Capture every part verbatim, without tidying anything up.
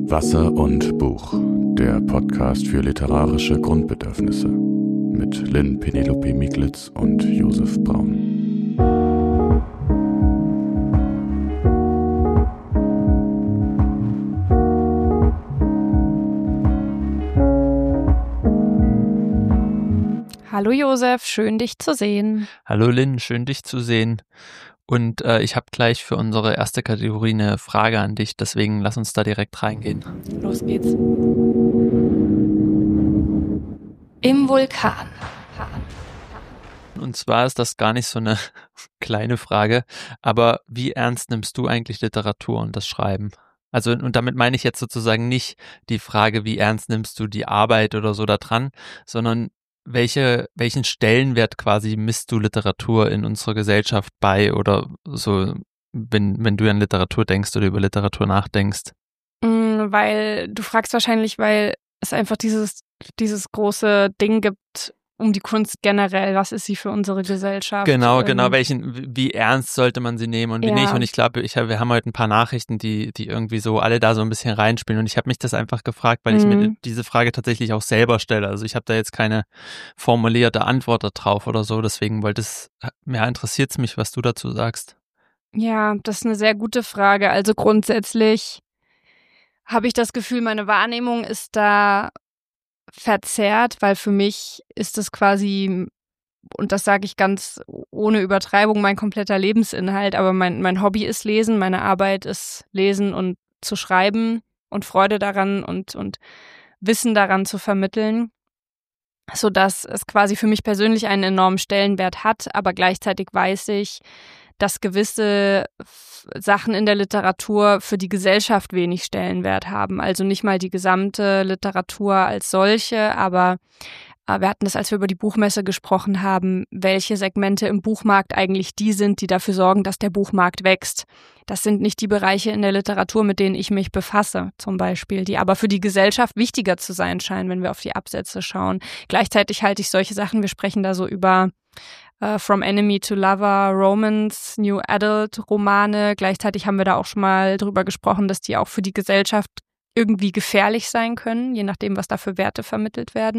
Wasser und Buch, der Podcast für literarische Grundbedürfnisse mit Lynn Penelope Miglitz und Josef Braun. Hallo Josef, schön dich zu sehen. Hallo Lynn, schön dich zu sehen. Und äh, ich habe gleich für unsere erste Kategorie eine Frage an dich, deswegen lass uns da direkt reingehen. Los geht's. Im Vulkan. Und zwar ist das gar nicht so eine kleine Frage, aber wie ernst nimmst du eigentlich Literatur und das Schreiben? Also, und damit meine ich jetzt sozusagen nicht die Frage, wie ernst nimmst du die Arbeit oder so da dran, sondern welche, welchen Stellenwert quasi misst du Literatur in unserer Gesellschaft bei oder so, wenn, wenn du an Literatur denkst oder über Literatur nachdenkst? Mm, weil, du fragst wahrscheinlich, weil es einfach dieses, dieses große Ding gibt um die Kunst generell. Was ist sie für unsere Gesellschaft? Genau, ähm, genau. Welchen, wie ernst sollte man sie nehmen und wie ja. nicht? Und ich glaube, ich hab, wir haben heute ein paar Nachrichten, die, die irgendwie so alle da so ein bisschen reinspielen. Und ich habe mich das einfach gefragt, weil Mhm. ich mir diese Frage tatsächlich auch selber stelle. Also ich habe da jetzt keine formulierte Antwort darauf oder so. Deswegen wollte es, ja, interessiert es mich, was du dazu sagst. Ja, das ist eine sehr gute Frage. Also grundsätzlich habe ich das Gefühl, meine Wahrnehmung ist da verzerrt, weil für mich ist es quasi, und das sage ich ganz ohne Übertreibung, mein kompletter Lebensinhalt, aber mein, mein Hobby ist Lesen, meine Arbeit ist Lesen und zu schreiben und Freude daran und, und Wissen daran zu vermitteln, sodass es quasi für mich persönlich einen enormen Stellenwert hat, aber gleichzeitig weiß ich, dass gewisse Sachen in der Literatur für die Gesellschaft wenig Stellenwert haben. Also nicht mal die gesamte Literatur als solche, aber wir hatten das, als wir über die Buchmesse gesprochen haben, welche Segmente im Buchmarkt eigentlich die sind, die dafür sorgen, dass der Buchmarkt wächst. Das sind nicht die Bereiche in der Literatur, mit denen ich mich befasse, zum Beispiel, die aber für die Gesellschaft wichtiger zu sein scheinen, wenn wir auf die Absätze schauen. Gleichzeitig halte ich solche Sachen, wir sprechen da so über Uh, From Enemy to Lover, Romance, New Adult Romane. Gleichzeitig haben wir da auch schon mal drüber gesprochen, dass die auch für die Gesellschaft irgendwie gefährlich sein können, je nachdem, was da für Werte vermittelt werden.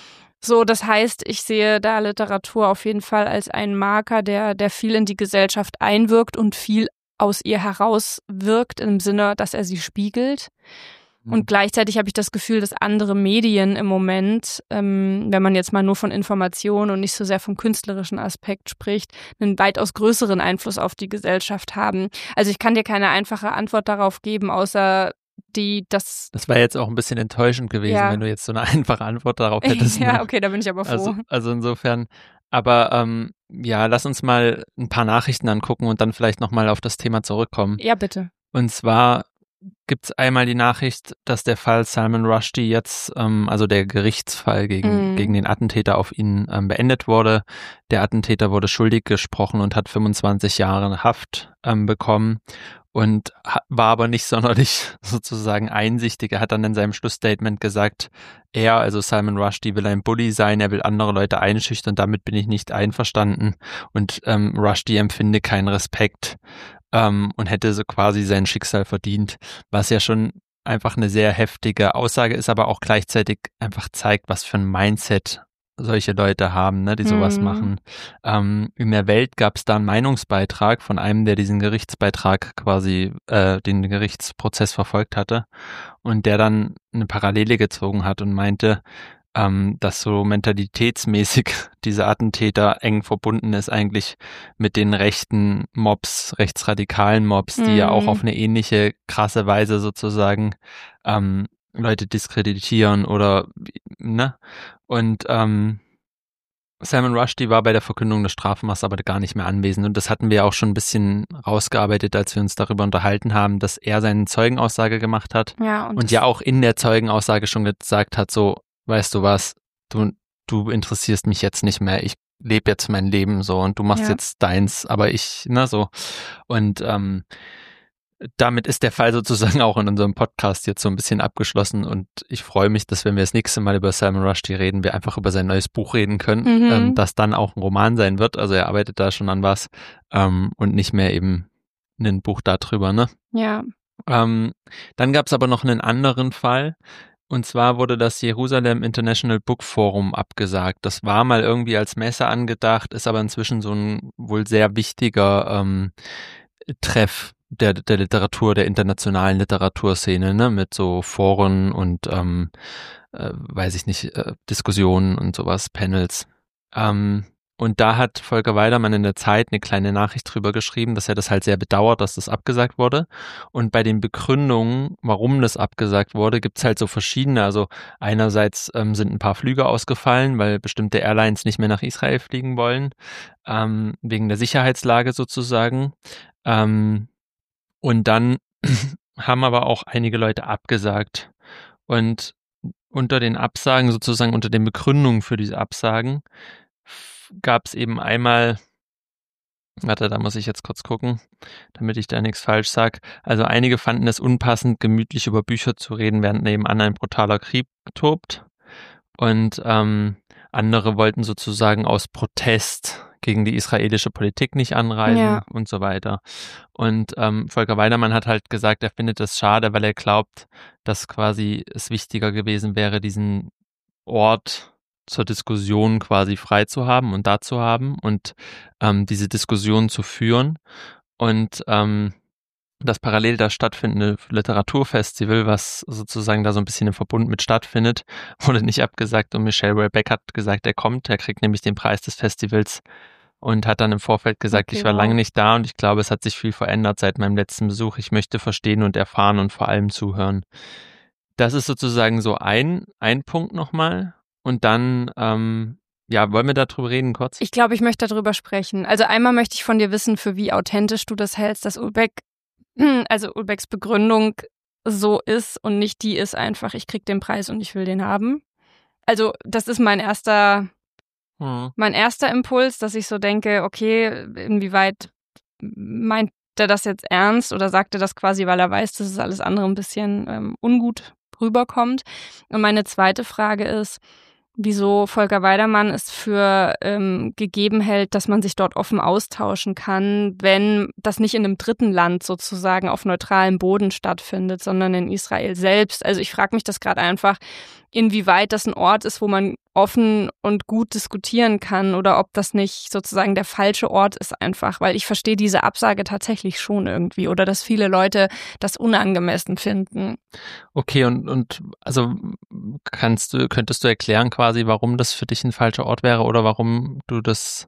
So, das heißt, ich sehe da Literatur auf jeden Fall als einen Marker, der, der viel in die Gesellschaft einwirkt und viel aus ihr herauswirkt, im Sinne, dass er sie spiegelt. Und gleichzeitig habe ich das Gefühl, dass andere Medien im Moment, ähm, wenn man jetzt mal nur von Information und nicht so sehr vom künstlerischen Aspekt spricht, einen weitaus größeren Einfluss auf die Gesellschaft haben. Also ich kann dir keine einfache Antwort darauf geben, außer die, das... Das war jetzt auch ein bisschen enttäuschend gewesen, ja. wenn du jetzt so eine einfache Antwort darauf hättest. Ja, ne? okay, da bin ich aber froh. Also, also insofern, aber ähm, ja, lass uns mal ein paar Nachrichten angucken und dann vielleicht nochmal auf das Thema zurückkommen. Ja, bitte. Und zwar gibt es einmal die Nachricht, dass der Fall Salman Rushdie jetzt, ähm, also der Gerichtsfall gegen, Mm. gegen den Attentäter auf ihn ähm, beendet wurde. Der Attentäter wurde schuldig gesprochen und hat fünfundzwanzig Jahre Haft ähm, bekommen und ha- war aber nicht sonderlich sozusagen einsichtig. Er hat dann in seinem Schlussstatement gesagt, er, also Salman Rushdie, will ein Bully sein, er will andere Leute einschüchtern, damit bin ich nicht einverstanden und ähm, Rushdie empfinde keinen Respekt. Ähm, und hätte so quasi sein Schicksal verdient, was ja schon einfach eine sehr heftige Aussage ist, aber auch gleichzeitig einfach zeigt, was für ein Mindset solche Leute haben, ne, die sowas Mhm. machen. Ähm, in der Welt gab es da einen Meinungsbeitrag von einem, der diesen Gerichtsbeitrag quasi, äh, den Gerichtsprozess verfolgt hatte und der dann eine Parallele gezogen hat und meinte, ähm, dass so mentalitätsmäßig dieser Attentäter eng verbunden ist eigentlich mit den rechten Mobs, rechtsradikalen Mobs, die Mhm. ja auch auf eine ähnliche krasse Weise sozusagen ähm, Leute diskreditieren oder ne? Und ähm, Salman Rushdie war bei der Verkündung des Strafmaßes aber gar nicht mehr anwesend und das hatten wir auch schon ein bisschen rausgearbeitet, als wir uns darüber unterhalten haben, dass er seine Zeugenaussage gemacht hat Ja, und, und das, ja auch in der Zeugenaussage schon gesagt hat, so, weißt du was, du, du interessierst mich jetzt nicht mehr, ich lebe jetzt mein Leben so und du machst Ja. jetzt deins, aber ich, ne, so. Und ähm, damit ist der Fall sozusagen auch in unserem Podcast jetzt so ein bisschen abgeschlossen und ich freue mich, dass wenn wir das nächste Mal über Salman Rushdie reden, wir einfach über sein neues Buch reden können, Mhm. ähm, das dann auch ein Roman sein wird, also er arbeitet da schon an was ähm, und nicht mehr eben ein Buch darüber, ne? ja. Ähm, dann gab es aber noch einen anderen Fall. Und zwar wurde das Jerusalem International Book Forum abgesagt. Das war mal irgendwie als Messe angedacht, ist aber inzwischen so ein wohl sehr wichtiger ähm, Treff der, der Literatur, der internationalen Literaturszene, ne, mit so Foren und ähm, äh, weiß ich nicht, äh, Diskussionen und sowas, Panels. Ähm, Und da hat Volker Weidermann in der Zeit eine kleine Nachricht drüber geschrieben, dass er das halt sehr bedauert, dass das abgesagt wurde. Und bei den Begründungen, warum das abgesagt wurde, gibt's halt so verschiedene. Also einerseits ähm, sind ein paar Flüge ausgefallen, weil bestimmte Airlines nicht mehr nach Israel fliegen wollen, ähm, wegen der Sicherheitslage sozusagen. Ähm, und dann haben aber auch einige Leute abgesagt. Und unter den Absagen, sozusagen unter den Begründungen für diese Absagen, gab es eben einmal, warte, da muss ich jetzt kurz gucken, damit ich da nichts falsch sage. Also einige fanden es unpassend, gemütlich über Bücher zu reden, während nebenan ein brutaler Krieg tobt. Und ähm, andere wollten sozusagen aus Protest gegen die israelische Politik nicht anreisen Ja. und so weiter. Und ähm, Volker Weidermann hat halt gesagt, er findet das schade, weil er glaubt, dass quasi es wichtiger gewesen wäre, diesen Ort zur Diskussion quasi frei zu haben und da zu haben und ähm, diese Diskussion zu führen. Und ähm, das parallel da stattfindende Literaturfestival, was sozusagen da so ein bisschen im Verbund mit stattfindet, wurde nicht abgesagt und Michel Houellebecq hat gesagt, er kommt, er kriegt nämlich den Preis des Festivals und hat dann im Vorfeld gesagt, Okay, ich war wow. lange nicht da und ich glaube, es hat sich viel verändert seit meinem letzten Besuch. Ich möchte verstehen und erfahren und vor allem zuhören. Das ist sozusagen so ein, ein Punkt nochmal. Und dann, ähm, ja, wollen wir darüber reden kurz? Ich glaube, ich möchte darüber sprechen. Also einmal möchte ich von dir wissen, für wie authentisch du das hältst, dass Houellebecq, also Houellebecqs Begründung so ist und nicht die ist einfach, ich krieg den Preis und ich will den haben. Also das ist mein erster, Hm. mein erster Impuls, dass ich so denke, okay, inwieweit meint er das jetzt ernst oder sagt er das quasi, weil er weiß, dass es alles andere ein bisschen ähm, ungut rüberkommt. Und meine zweite Frage ist, wieso Volker Weidermann es für ähm, gegeben hält, dass man sich dort offen austauschen kann, wenn das nicht in einem dritten Land sozusagen auf neutralem Boden stattfindet, sondern in Israel selbst. Also ich frage mich das gerade einfach, inwieweit das ein Ort ist, wo man offen und gut diskutieren kann oder ob das nicht sozusagen der falsche Ort ist einfach, weil ich verstehe diese Absage tatsächlich schon irgendwie oder dass viele Leute das unangemessen finden. Okay, und, und also kannst du, könntest du erklären quasi, warum das für dich ein falscher Ort wäre oder warum du das,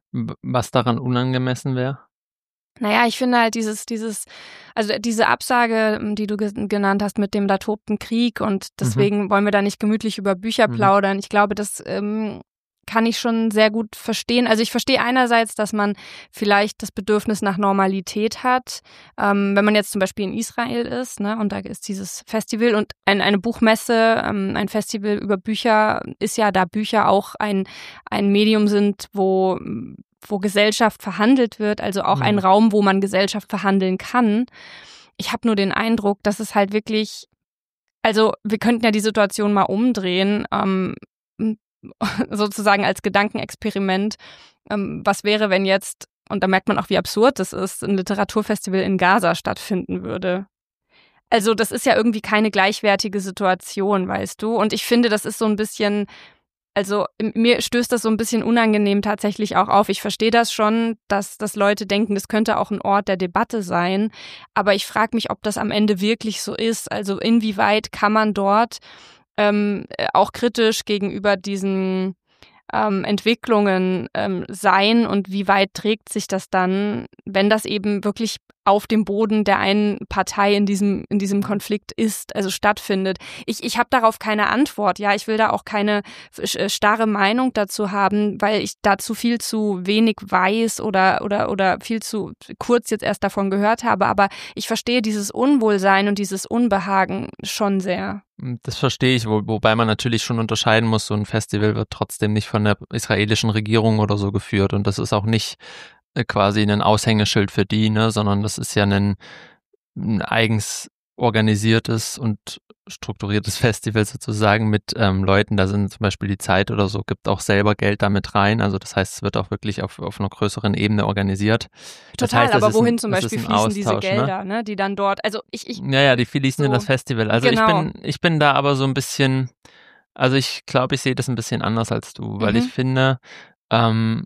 was daran unangemessen wäre? Naja, ich finde halt dieses, dieses, also diese Absage, die du ge- genannt hast mit dem da tobten Krieg und deswegen mhm. wollen wir da nicht gemütlich über Bücher mhm. plaudern. Ich glaube, das ähm, kann ich schon sehr gut verstehen. Also ich verstehe einerseits, dass man vielleicht das Bedürfnis nach Normalität hat, ähm, wenn man jetzt zum Beispiel in Israel ist, ne, und da ist dieses Festival und ein, eine Buchmesse, ähm, ein Festival über Bücher ist ja, da Bücher auch ein, ein Medium sind, wo wo Gesellschaft verhandelt wird, also auch mhm. ein Raum, wo man Gesellschaft verhandeln kann. Ich habe nur den Eindruck, dass es halt wirklich, also wir könnten ja die Situation mal umdrehen, ähm, sozusagen als Gedankenexperiment. Ähm, was wäre, wenn jetzt, und da merkt man auch, wie absurd das ist, ein Literaturfestival in Gaza stattfinden würde? Also das ist ja irgendwie keine gleichwertige Situation, weißt du? Und ich finde, das ist so ein bisschen... Also mir stößt das so ein bisschen unangenehm tatsächlich auch auf. Ich verstehe das schon, dass, dass Leute denken, das könnte auch ein Ort der Debatte sein. Aber ich frage mich, ob das am Ende wirklich so ist. Also inwieweit kann man dort ähm, auch kritisch gegenüber diesen ähm, Entwicklungen ähm, sein und wie weit trägt sich das dann, wenn das eben wirklich auf dem Boden der einen Partei in diesem in diesem Konflikt ist, also stattfindet. Ich ich habe darauf keine Antwort. Ja, ich will da auch keine starre Meinung dazu haben, weil ich dazu viel zu wenig weiß oder oder oder viel zu kurz jetzt erst davon gehört habe. Aber ich verstehe dieses Unwohlsein und dieses Unbehagen schon sehr. Das verstehe ich, wo, wobei man natürlich schon unterscheiden muss, so ein Festival wird trotzdem nicht von der israelischen Regierung oder so geführt und das ist auch nicht quasi ein Aushängeschild für die, ne, sondern das ist ja ein, ein eigens organisiertes und strukturiertes Festival sozusagen mit ähm, Leuten, da sind zum Beispiel die Zeit oder so, gibt auch selber Geld damit rein. Also das heißt, es wird auch wirklich auf, auf einer größeren Ebene organisiert. Das Total, heißt, das aber wohin ein, zum Beispiel fließen Austausch, diese Gelder, ne? ne? Die dann dort, also ich, ich Ja, ja, die fließen so, in das Festival. Also genau. ich bin, ich bin da aber so ein bisschen, also ich glaube, ich sehe das ein bisschen anders als du, weil Mhm. ich finde, ähm,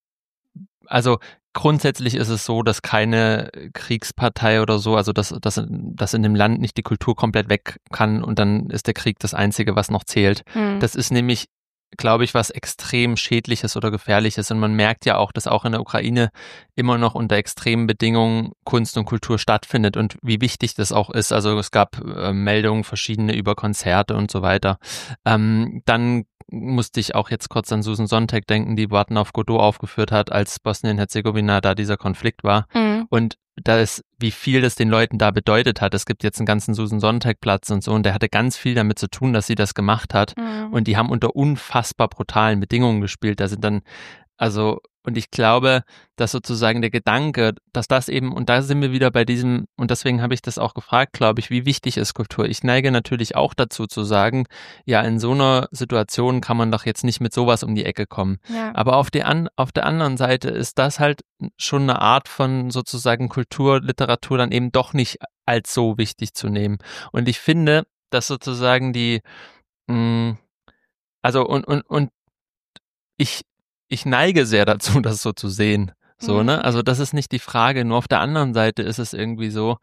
also grundsätzlich ist es so, dass keine Kriegspartei oder so, also dass, dass, dass in dem Land nicht die Kultur komplett weg kann und dann ist der Krieg das Einzige, was noch zählt. Mhm. Das ist nämlich, glaube ich, was extrem Schädliches oder Gefährliches. Und man merkt ja auch, dass auch in der Ukraine immer noch unter extremen Bedingungen Kunst und Kultur stattfindet und wie wichtig das auch ist. Also es gab äh, Meldungen verschiedene über Konzerte und so weiter. Ähm, dann musste ich auch jetzt kurz an Susan Sontag denken, die Warten auf Godot aufgeführt hat, als Bosnien-Herzegowina da dieser Konflikt war. Mhm. Und da ist, wie viel das den Leuten da bedeutet hat. Es gibt jetzt einen ganzen Susan Sontag-Platz und so und der hatte ganz viel damit zu tun, dass sie das gemacht hat. Mhm. Und die haben unter unfassbar brutalen Bedingungen gespielt. Da sind dann, also, und ich glaube, dass sozusagen der Gedanke, dass das eben, und da sind wir wieder bei diesem, und deswegen habe ich das auch gefragt, glaube ich, wie wichtig ist Kultur? Ich neige natürlich auch dazu zu sagen, ja, in so einer Situation kann man doch jetzt nicht mit sowas um die Ecke kommen. Ja. Aber auf, die an, auf der anderen Seite ist das halt schon eine Art von sozusagen Kultur, Literatur dann eben doch nicht als so wichtig zu nehmen. Und ich finde, dass sozusagen die, mh, also und, und, und ich, ich neige sehr dazu, das so zu sehen. So, Mhm. ne? Also das ist nicht die Frage. Nur auf der anderen Seite ist es irgendwie so,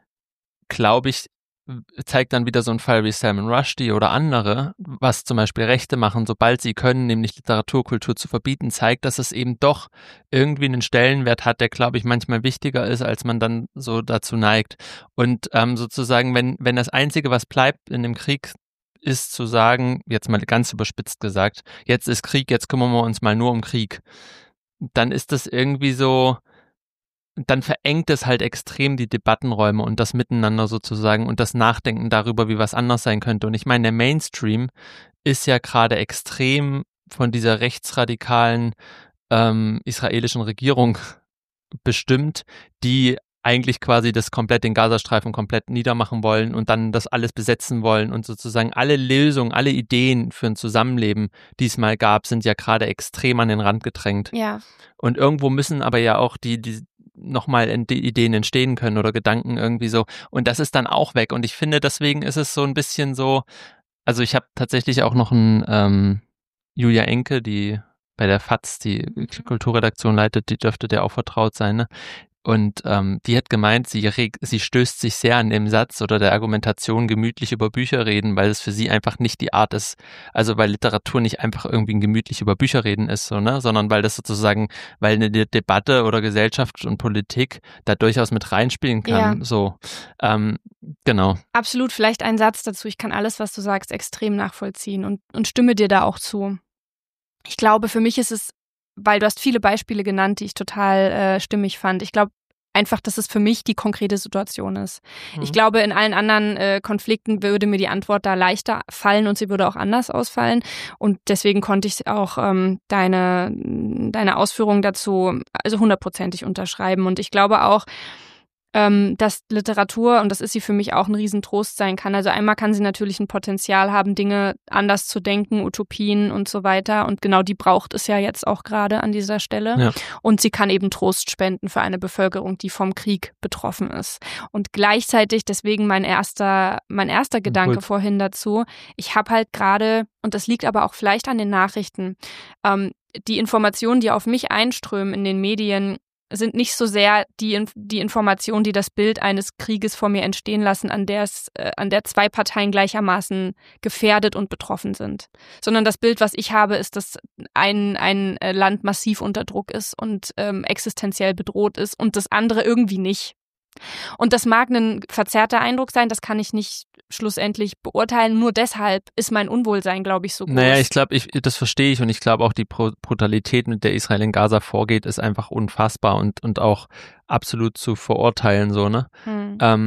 glaube ich, zeigt dann wieder so ein Fall wie Salman Rushdie oder andere, was zum Beispiel Rechte machen, sobald sie können, nämlich Literaturkultur zu verbieten, zeigt, dass es eben doch irgendwie einen Stellenwert hat, der, glaube ich, manchmal wichtiger ist, als man dann so dazu neigt. Und ähm, sozusagen, wenn, wenn das Einzige, was bleibt in dem Krieg, ist zu sagen, jetzt mal ganz überspitzt gesagt, jetzt ist Krieg, jetzt kümmern wir uns mal nur um Krieg, dann ist das irgendwie so, dann verengt es halt extrem die Debattenräume und das Miteinander sozusagen und das Nachdenken darüber, wie was anders sein könnte. Und ich meine, der Mainstream ist ja gerade extrem von dieser rechtsradikalen ähm, israelischen Regierung bestimmt, die eigentlich quasi das komplett, den Gazastreifen komplett niedermachen wollen und dann das alles besetzen wollen und sozusagen alle Lösungen, alle Ideen für ein Zusammenleben, die es mal gab, sind ja gerade extrem an den Rand gedrängt. Ja. Und irgendwo müssen aber ja auch die, die nochmal Ideen entstehen können oder Gedanken irgendwie so. Und das ist dann auch weg. Und ich finde, deswegen ist es so ein bisschen so, also ich habe tatsächlich auch noch einen ähm, Julia Enke, die bei der F A Z die Kulturredaktion leitet, die dürfte der auch vertraut sein, ne? Und ähm, die hat gemeint, sie, reg, sie stößt sich sehr an dem Satz oder der Argumentation gemütlich über Bücher reden, weil es für sie einfach nicht die Art ist, also weil Literatur nicht einfach irgendwie ein gemütlich über Bücher reden ist, so, ne, sondern weil das sozusagen, weil eine De- Debatte oder Gesellschaft und Politik da durchaus mit reinspielen kann, Ja. so, ähm, genau. Absolut, vielleicht ein Satz dazu. Ich kann alles, was du sagst, extrem nachvollziehen und, und stimme dir da auch zu. Ich glaube, für mich ist es, weil du hast viele Beispiele genannt, die ich total äh, stimmig fand. Ich glaube einfach, dass es für mich die konkrete Situation ist. Mhm. Ich glaube, in allen anderen äh, Konflikten würde mir die Antwort da leichter fallen und sie würde auch anders ausfallen. Und deswegen konnte ich auch ähm, deine, deine Ausführungen dazu also hundertprozentig unterschreiben. Und ich glaube auch, Ähm, dass Literatur, und das ist sie für mich auch, ein Riesentrost sein kann. Also einmal kann sie natürlich ein Potenzial haben, Dinge anders zu denken, Utopien und so weiter. Und genau die braucht es ja jetzt auch gerade an dieser Stelle. Ja. Und sie kann eben Trost spenden für eine Bevölkerung, die vom Krieg betroffen ist. Und gleichzeitig, deswegen mein erster, mein erster Gedanke Gut. vorhin dazu, ich habe halt gerade, und das liegt aber auch vielleicht an den Nachrichten, ähm, die Informationen, die auf mich einströmen in den Medien, sind nicht so sehr die, die Informationen, die das Bild eines Krieges vor mir entstehen lassen, an der es, äh, an der zwei Parteien gleichermaßen gefährdet und betroffen sind. Sondern das Bild, was ich habe, ist, dass ein, ein Land massiv unter Druck ist und ähm, existenziell bedroht ist und das andere irgendwie nicht. Und das mag ein verzerrter Eindruck sein, das kann ich nicht schlussendlich beurteilen. Nur deshalb ist mein Unwohlsein, glaube ich, so groß. Naja, ich glaube, ich, das verstehe ich und ich glaube auch die Brutalität, mit der Israel in Gaza vorgeht, ist einfach unfassbar und, und auch absolut zu verurteilen, so, ne? Hm. Ähm,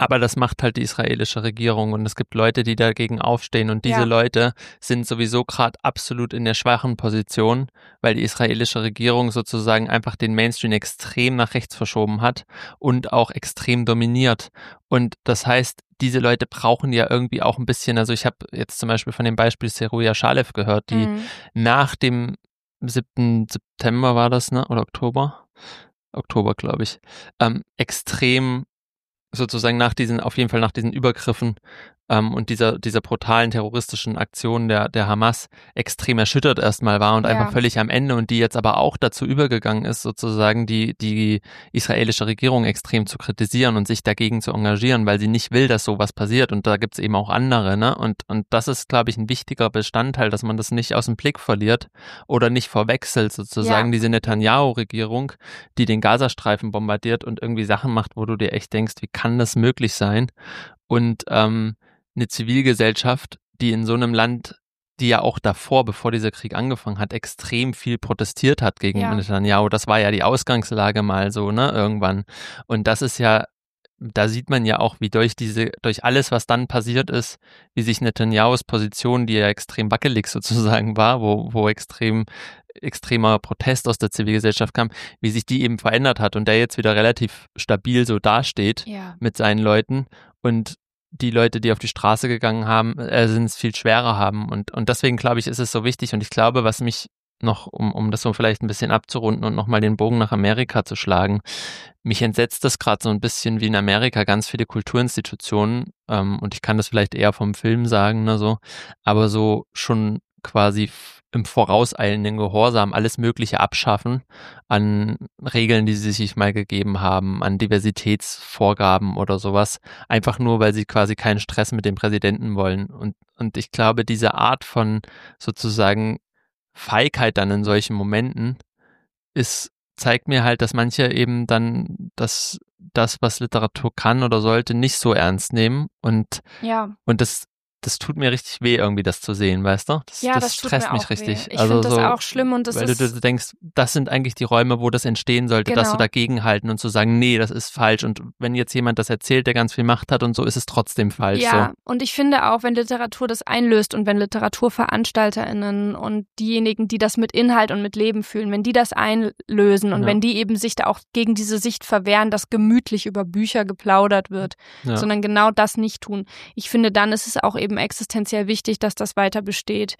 Aber das macht halt die israelische Regierung und es gibt Leute, die dagegen aufstehen und diese Ja. Leute sind sowieso gerade absolut in der schwachen Position, weil die israelische Regierung sozusagen einfach den Mainstream extrem nach rechts verschoben hat und auch extrem dominiert. Und das heißt, diese Leute brauchen ja irgendwie auch ein bisschen, also ich habe jetzt zum Beispiel von dem Beispiel Zeruja Shalev gehört, die Mhm. nach dem siebten September war das, ne? Oder Oktober? Oktober, glaube ich. Ähm, extrem sozusagen nach diesen, auf jeden Fall nach diesen Übergriffen ähm, und dieser, dieser brutalen terroristischen Aktion der, der Hamas extrem erschüttert erstmal war und Ja. einfach völlig am Ende und die jetzt aber auch dazu übergegangen ist, sozusagen die, die israelische Regierung extrem zu kritisieren und sich dagegen zu engagieren, weil sie nicht will, dass sowas passiert und da gibt es eben auch andere, ne? Und, und das ist, glaube ich, ein wichtiger Bestandteil, dass man das nicht aus dem Blick verliert oder nicht verwechselt, sozusagen Ja. diese Netanyahu-Regierung, die den Gazastreifen bombardiert und irgendwie Sachen macht, wo du dir echt denkst, wie kann das möglich sein? Und ähm, eine Zivilgesellschaft, die in so einem Land, die ja auch davor, bevor dieser Krieg angefangen hat, extrem viel protestiert hat gegen Ja. Netanyahu. Das war ja die Ausgangslage mal so, ne, irgendwann. Und das ist ja, da sieht man ja auch, wie durch diese, durch alles, was dann passiert ist, wie sich Netanyahus Position, die ja extrem wackelig sozusagen war, wo, wo extrem extremer Protest aus der Zivilgesellschaft kam, wie sich die eben verändert hat und der jetzt wieder relativ stabil so dasteht Ja. mit seinen Leuten und die Leute, die auf die Straße gegangen haben, äh, sind es viel schwerer haben und, und deswegen glaube ich, ist es so wichtig und ich glaube, was mich noch, um, um das so vielleicht ein bisschen abzurunden und nochmal den Bogen nach Amerika zu schlagen, mich entsetzt das gerade so ein bisschen wie in Amerika ganz viele Kulturinstitutionen ähm, und ich kann das vielleicht eher vom Film sagen, ne, so, aber so schon quasi im vorauseilenden Gehorsam alles Mögliche abschaffen an Regeln, die sie sich mal gegeben haben, an Diversitätsvorgaben oder sowas, einfach nur, weil sie quasi keinen Stress mit dem Präsidenten wollen. Und, und ich glaube, diese Art von sozusagen Feigheit dann in solchen Momenten ist, zeigt mir halt, dass manche eben dann das, das, was Literatur kann oder sollte, nicht so ernst nehmen und, Ja. und das das tut mir richtig weh, irgendwie das zu sehen, weißt du? Das, Ja, das, das tut stresst mir mich auch richtig. weh. Ich also finde das so, auch schlimm und das weil ist... du, du denkst, das sind eigentlich die Räume, wo das entstehen sollte, dass Genau. du dagegenhalten und zu sagen, nee, das ist falsch. Und wenn jetzt jemand das erzählt, der ganz viel Macht hat und so, ist es trotzdem falsch. Ja, so. und ich finde auch, wenn Literatur das einlöst und wenn LiteraturveranstalterInnen und diejenigen, die das mit Inhalt und mit Leben fühlen, wenn die das einlösen und Ja. wenn die eben sich da auch gegen diese Sicht verwehren, dass gemütlich über Bücher geplaudert wird, Ja. sondern genau das nicht tun. Ich finde, dann ist es auch eben existenziell wichtig, dass das weiter besteht.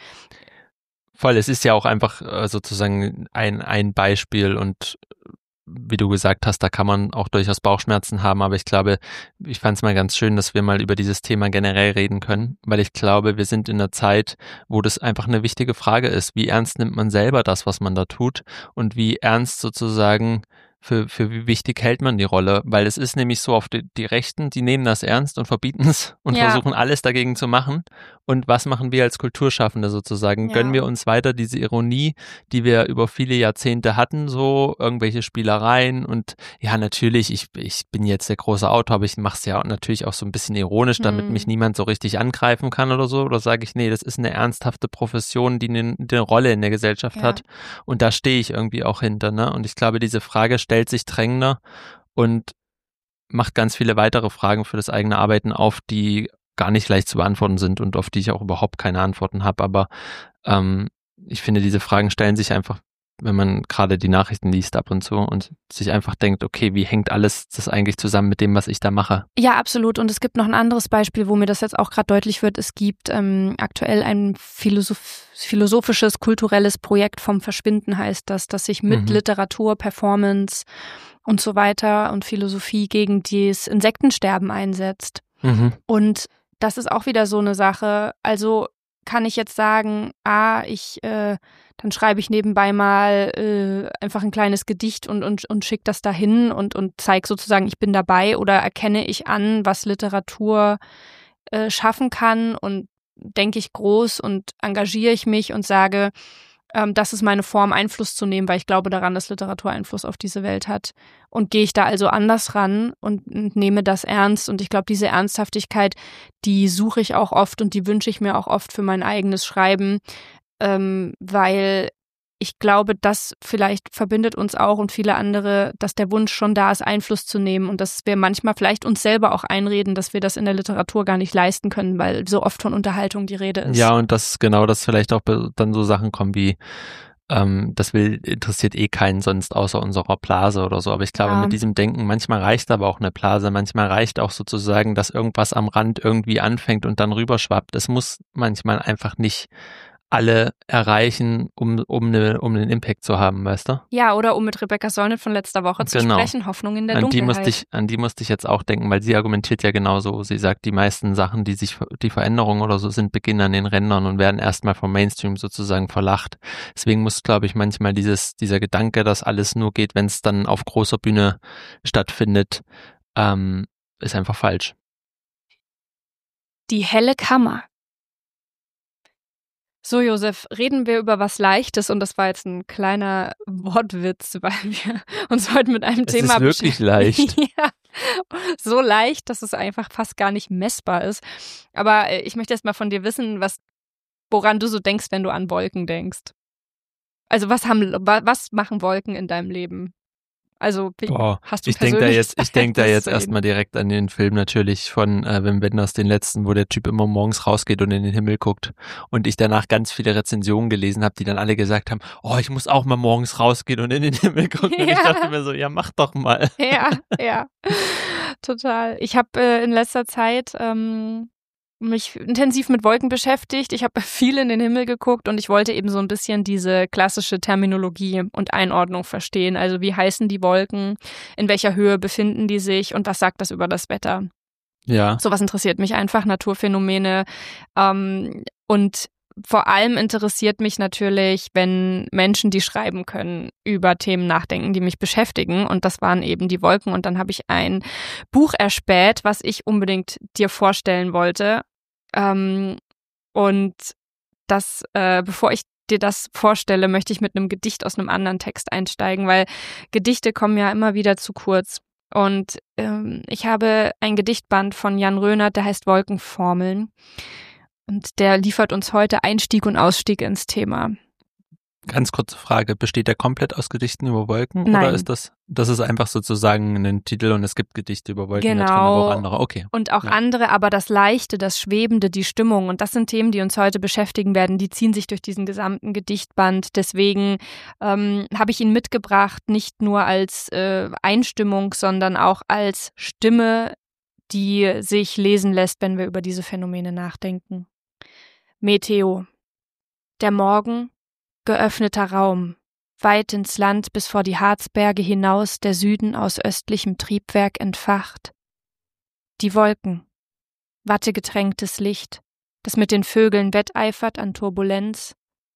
Voll, es ist ja auch einfach äh, sozusagen ein, ein Beispiel und wie du gesagt hast, da kann man auch durchaus Bauchschmerzen haben, aber ich glaube, ich fand es mal ganz schön, dass wir mal über dieses Thema generell reden können, weil ich glaube, wir sind in einer Zeit, wo das einfach eine wichtige Frage ist. Wie ernst nimmt man selber das, was man da tut und wie ernst sozusagen für, für wie wichtig hält man die Rolle, weil es ist nämlich so, auf die, die Rechten, die nehmen das ernst und verbieten es und Ja. versuchen alles dagegen zu machen. Und was machen wir als Kulturschaffende sozusagen? Ja. Gönnen wir uns weiter diese Ironie, die wir über viele Jahrzehnte hatten, so irgendwelche Spielereien und ja, natürlich, ich, ich bin jetzt der große Autor, aber ich mache es ja natürlich auch so ein bisschen ironisch, damit Hm. mich niemand so richtig angreifen kann oder so, oder sage ich, nee, das ist eine ernsthafte Profession, die eine, eine Rolle in der Gesellschaft Ja. hat und da stehe ich irgendwie auch hinter, ne? Und ich glaube, diese Frage stellt sich drängender und macht ganz viele weitere Fragen für das eigene Arbeiten auf, die gar nicht leicht zu beantworten sind und auf die ich auch überhaupt keine Antworten habe. Aber ähm, ich finde, diese Fragen stellen sich einfach, wenn man gerade die Nachrichten liest ab und zu und sich einfach denkt, okay, wie hängt alles das eigentlich zusammen mit dem, was ich da mache? Ja, absolut. Und es gibt noch ein anderes Beispiel, wo mir das jetzt auch gerade deutlich wird. Es gibt ähm, aktuell ein Philosoph- philosophisches, kulturelles Projekt vom Verschwinden, heißt das, das sich mit Mhm. Literatur, Performance und so weiter und Philosophie gegen das Insektensterben einsetzt. Mhm. Und das ist auch wieder so eine Sache. Also kann ich jetzt sagen, ah, ich, äh, dann schreibe ich nebenbei mal äh, einfach ein kleines Gedicht und, und, und schicke das dahin und, und zeige sozusagen, ich bin dabei, oder erkenne ich an, was Literatur äh, schaffen kann und denke ich groß und engagiere ich mich und sage, ähm, das ist meine Form, Einfluss zu nehmen, weil ich glaube daran, dass Literatur Einfluss auf diese Welt hat. Und gehe ich da also anders ran und, und nehme das ernst. Und ich glaube, diese Ernsthaftigkeit, die suche ich auch oft und die wünsche ich mir auch oft für mein eigenes Schreiben, ähm, weil ich glaube, das vielleicht verbindet uns auch und viele andere, dass der Wunsch schon da ist, Einfluss zu nehmen und dass wir manchmal vielleicht uns selber auch einreden, dass wir das in der Literatur gar nicht leisten können, weil so oft von Unterhaltung die Rede ist. Ja, und dass genau, dass vielleicht auch dann so Sachen kommen wie ähm, das will interessiert eh keinen sonst außer unserer Blase oder so. Aber ich glaube, ja. mit diesem Denken, manchmal reicht aber auch eine Blase, manchmal reicht auch sozusagen, dass irgendwas am Rand irgendwie anfängt und dann rüberschwappt. Es muss manchmal einfach nicht alle erreichen, um, um, eine, um einen Impact zu haben, weißt du? Ja, oder um mit Rebecca Solnit von letzter Woche zu genau. sprechen, Hoffnung in der an Dunkelheit. Die musste ich, an die musste ich jetzt auch denken, weil sie argumentiert ja genauso. Sie sagt, die meisten Sachen, die sich, die Veränderungen oder so sind, beginnen an den Rändern und werden erstmal vom Mainstream sozusagen verlacht. Deswegen muss, glaube ich, manchmal dieses, dieser Gedanke, dass alles nur geht, wenn es dann auf großer Bühne stattfindet, ähm, ist einfach falsch. Die helle Kammer. So, Josef, reden wir über was Leichtes und das war jetzt ein kleiner Wortwitz, weil wir uns heute mit einem es Thema beschäftigen. Es ist wirklich leicht. Ja, so leicht, dass es einfach fast gar nicht messbar ist. Aber ich möchte erst mal von dir wissen, was, woran du so denkst, wenn du an Wolken denkst. Also was haben, was machen Wolken in deinem Leben? Also wie, Boah, hast du ich denke da jetzt, ich denke da jetzt reden? erstmal direkt an den Film natürlich von äh, Wim Wenders, den letzten, wo der Typ immer morgens rausgeht und in den Himmel guckt und ich danach ganz viele Rezensionen gelesen habe, die dann alle gesagt haben, oh, ich muss auch mal morgens rausgehen und in den Himmel gucken ja. Und ich dachte mir so, ja, mach doch mal. Ja, ja, total. Ich habe äh, in letzter Zeit ähm, mich intensiv mit Wolken beschäftigt. Ich habe viel in den Himmel geguckt und ich wollte eben so ein bisschen diese klassische Terminologie und Einordnung verstehen. Also wie heißen die Wolken, in welcher Höhe befinden die sich und was sagt das über das Wetter? Ja. Sowas interessiert mich einfach, Naturphänomene. Ähm, und vor allem interessiert mich natürlich, wenn Menschen, die schreiben können, über Themen nachdenken, die mich beschäftigen. Und das waren eben die Wolken. Und dann habe ich ein Buch erspäht, was ich unbedingt dir vorstellen wollte. Ähm, und das, äh, bevor ich dir das vorstelle, möchte ich mit einem Gedicht aus einem anderen Text einsteigen, weil Gedichte kommen ja immer wieder zu kurz. Und ähm, ich habe ein Gedichtband von Jan Rönert, der heißt Wolkenformeln. Und der liefert uns heute Einstieg und Ausstieg ins Thema. Ganz kurze Frage, besteht der komplett aus Gedichten über Wolken? Nein. Oder ist das, das ist einfach sozusagen ein Titel und es gibt Gedichte über Wolken, genau. da drin, aber auch andere? Okay. Und auch ja. andere, aber das Leichte, das Schwebende, die Stimmung und das sind Themen, die uns heute beschäftigen werden, die ziehen sich durch diesen gesamten Gedichtband. Deswegen ähm, habe ich ihn mitgebracht, nicht nur als äh, Einstimmung, sondern auch als Stimme, die sich lesen lässt, wenn wir über diese Phänomene nachdenken. Meteo. Der Morgen, geöffneter Raum, weit ins Land bis vor die Harzberge hinaus, der Süden aus östlichem Triebwerk entfacht. Die Wolken, wattegetränktes Licht, das mit den Vögeln wetteifert an Turbulenz,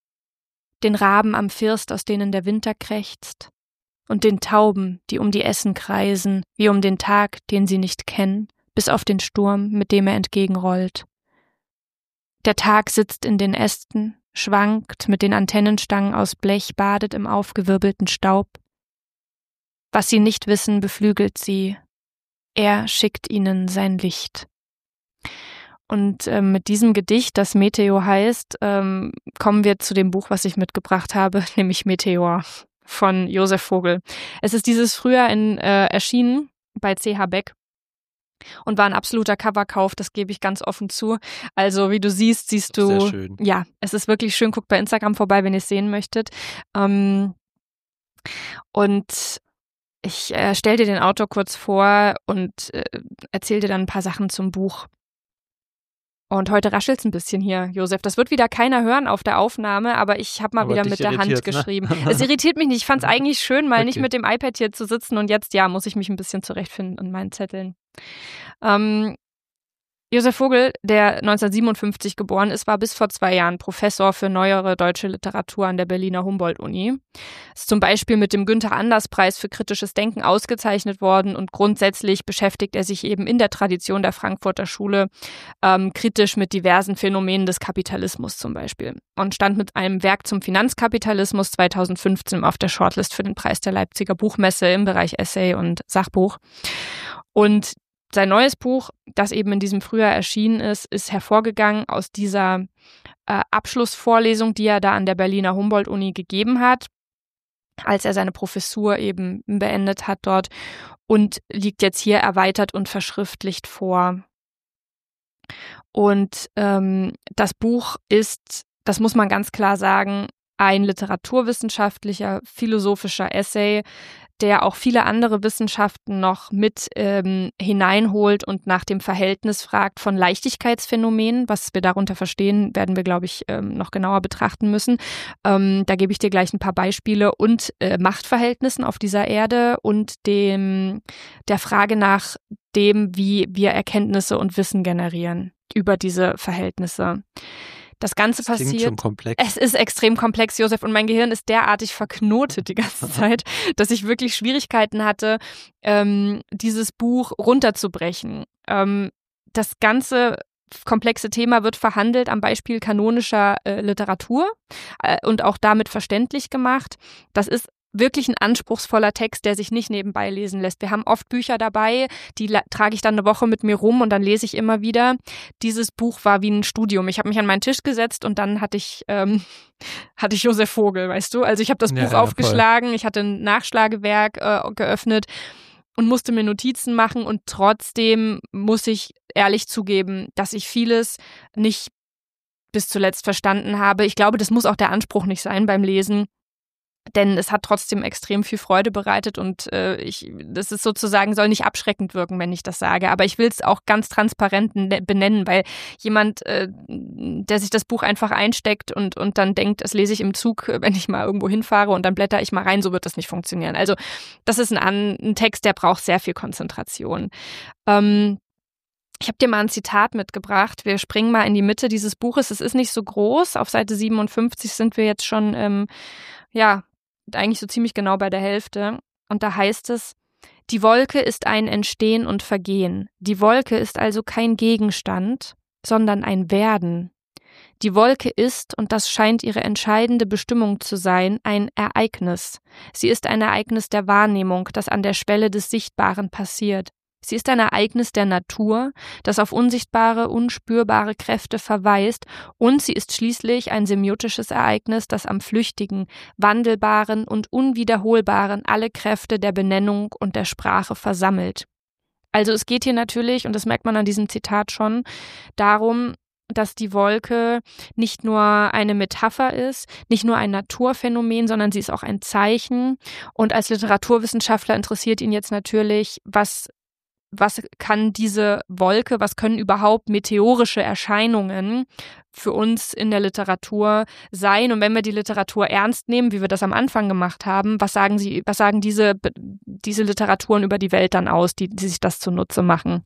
den Raben am First, aus denen der Winter krächzt, und den Tauben, die um die Essen kreisen, wie um den Tag, den sie nicht kennen, bis auf den Sturm, mit dem er entgegenrollt. Der Tag sitzt in den Ästen, schwankt mit den Antennenstangen aus Blech, badet im aufgewirbelten Staub. Was sie nicht wissen, beflügelt sie. Er schickt ihnen sein Licht. Und äh, mit diesem Gedicht, das Meteo heißt, ähm, kommen wir zu dem Buch, was ich mitgebracht habe, nämlich Meteor von Josef Vogel. Es ist dieses Frühjahr in, äh, erschienen bei C H Beck. Und war ein absoluter Coverkauf, das gebe ich ganz offen zu. Also wie du siehst, siehst du, sehr schön. Ja, es ist wirklich schön. Guckt bei Instagram vorbei, wenn ihr es sehen möchtet. Ähm, und ich äh, stelle dir den Autor kurz vor und äh, erzähle dir dann ein paar Sachen zum Buch. Und heute raschelt es ein bisschen hier, Josef. Das wird wieder keiner hören auf der Aufnahme, aber ich habe mal aber wieder mit der Hand geschrieben. Ne? Es irritiert mich nicht. Ich fand es eigentlich schön, mal okay. nicht mit dem iPad hier zu sitzen und jetzt, ja, muss ich mich ein bisschen zurechtfinden in meinen Zetteln. Ähm, Josef Vogel, der neunzehnhundertsiebenundfünfzig geboren ist, war bis vor zwei Jahren Professor für neuere deutsche Literatur an der Berliner Humboldt-Uni. Ist zum Beispiel mit dem Günther-Anders-Preis für kritisches Denken ausgezeichnet worden und grundsätzlich beschäftigt er sich eben in der Tradition der Frankfurter Schule ähm, kritisch mit diversen Phänomenen des Kapitalismus zum Beispiel und stand mit einem Werk zum Finanzkapitalismus zweitausendfünfzehn auf der Shortlist für den Preis der Leipziger Buchmesse im Bereich Essay und Sachbuch. Und sein neues Buch, das eben in diesem Frühjahr erschienen ist, ist hervorgegangen aus dieser äh, Abschlussvorlesung, die er da an der Berliner Humboldt-Uni gegeben hat, als er seine Professur eben beendet hat dort, und liegt jetzt hier erweitert und verschriftlicht vor. Und ähm, das Buch ist, das muss man ganz klar sagen, ein literaturwissenschaftlicher, philosophischer Essay, der auch viele andere Wissenschaften noch mit ähm, hineinholt und nach dem Verhältnis fragt von Leichtigkeitsphänomenen. Was wir darunter verstehen, werden wir, glaube ich, ähm, noch genauer betrachten müssen. Ähm, da gebe ich dir gleich ein paar Beispiele, und äh, Machtverhältnissen auf dieser Erde und dem der Frage nach dem, wie wir Erkenntnisse und Wissen generieren über diese Verhältnisse. Das Ganze das passiert. Schon komplex. Es ist extrem komplex, Josef, und mein Gehirn ist derartig verknotet die ganze Zeit, dass ich wirklich Schwierigkeiten hatte, ähm, dieses Buch runterzubrechen. Ähm, das ganze komplexe Thema wird verhandelt am Beispiel kanonischer äh, Literatur äh, und auch damit verständlich gemacht. Das ist wirklich ein anspruchsvoller Text, der sich nicht nebenbei lesen lässt. Wir haben oft Bücher dabei, die la- trage ich dann eine Woche mit mir rum und dann lese ich immer wieder. Dieses Buch war wie ein Studium. Ich habe mich an meinen Tisch gesetzt und dann hatte ich ähm, hatte ich Josef Vogel, weißt du? Also ich habe das Ja, Buch ja, aufgeschlagen, ich hatte ein Nachschlagewerk äh, geöffnet und musste mir Notizen machen, und trotzdem muss ich ehrlich zugeben, dass ich vieles nicht bis zuletzt verstanden habe. Ich glaube, das muss auch der Anspruch nicht sein beim Lesen. Denn es hat trotzdem extrem viel Freude bereitet, und äh, ich, das ist sozusagen, soll nicht abschreckend wirken, wenn ich das sage. Aber ich will es auch ganz transparent ne- benennen, weil jemand, äh, der sich das Buch einfach einsteckt und, und dann denkt, das lese ich im Zug, wenn ich mal irgendwo hinfahre und dann blätter ich mal rein, so wird das nicht funktionieren. Also das ist ein, ein Text, der braucht sehr viel Konzentration. Ähm, Ich habe dir mal ein Zitat mitgebracht. Wir springen mal in die Mitte dieses Buches. Es ist nicht so groß. Auf Seite siebenundfünfzig sind wir jetzt schon, ähm, ja, eigentlich so ziemlich genau bei der Hälfte. Und da heißt es: Die Wolke ist ein Entstehen und Vergehen. Die Wolke ist also kein Gegenstand, sondern ein Werden. Die Wolke ist, und das scheint ihre entscheidende Bestimmung zu sein, ein Ereignis. Sie ist ein Ereignis der Wahrnehmung, das an der Schwelle des Sichtbaren passiert. Sie ist ein Ereignis der Natur, das auf unsichtbare, unspürbare Kräfte verweist, und sie ist schließlich ein semiotisches Ereignis, das am Flüchtigen, Wandelbaren und Unwiederholbaren alle Kräfte der Benennung und der Sprache versammelt. Also es geht hier natürlich, und das merkt man an diesem Zitat schon, darum, dass die Wolke nicht nur eine Metapher ist, nicht nur ein Naturphänomen, sondern sie ist auch ein Zeichen. Und als Literaturwissenschaftler interessiert ihn jetzt natürlich, was Was kann diese Wolke, was können überhaupt meteorische Erscheinungen für uns in der Literatur sein? Und wenn wir die Literatur ernst nehmen, wie wir das am Anfang gemacht haben, was sagen sie, was sagen diese, diese Literaturen über die Welt dann aus, die, die sich das zunutze machen?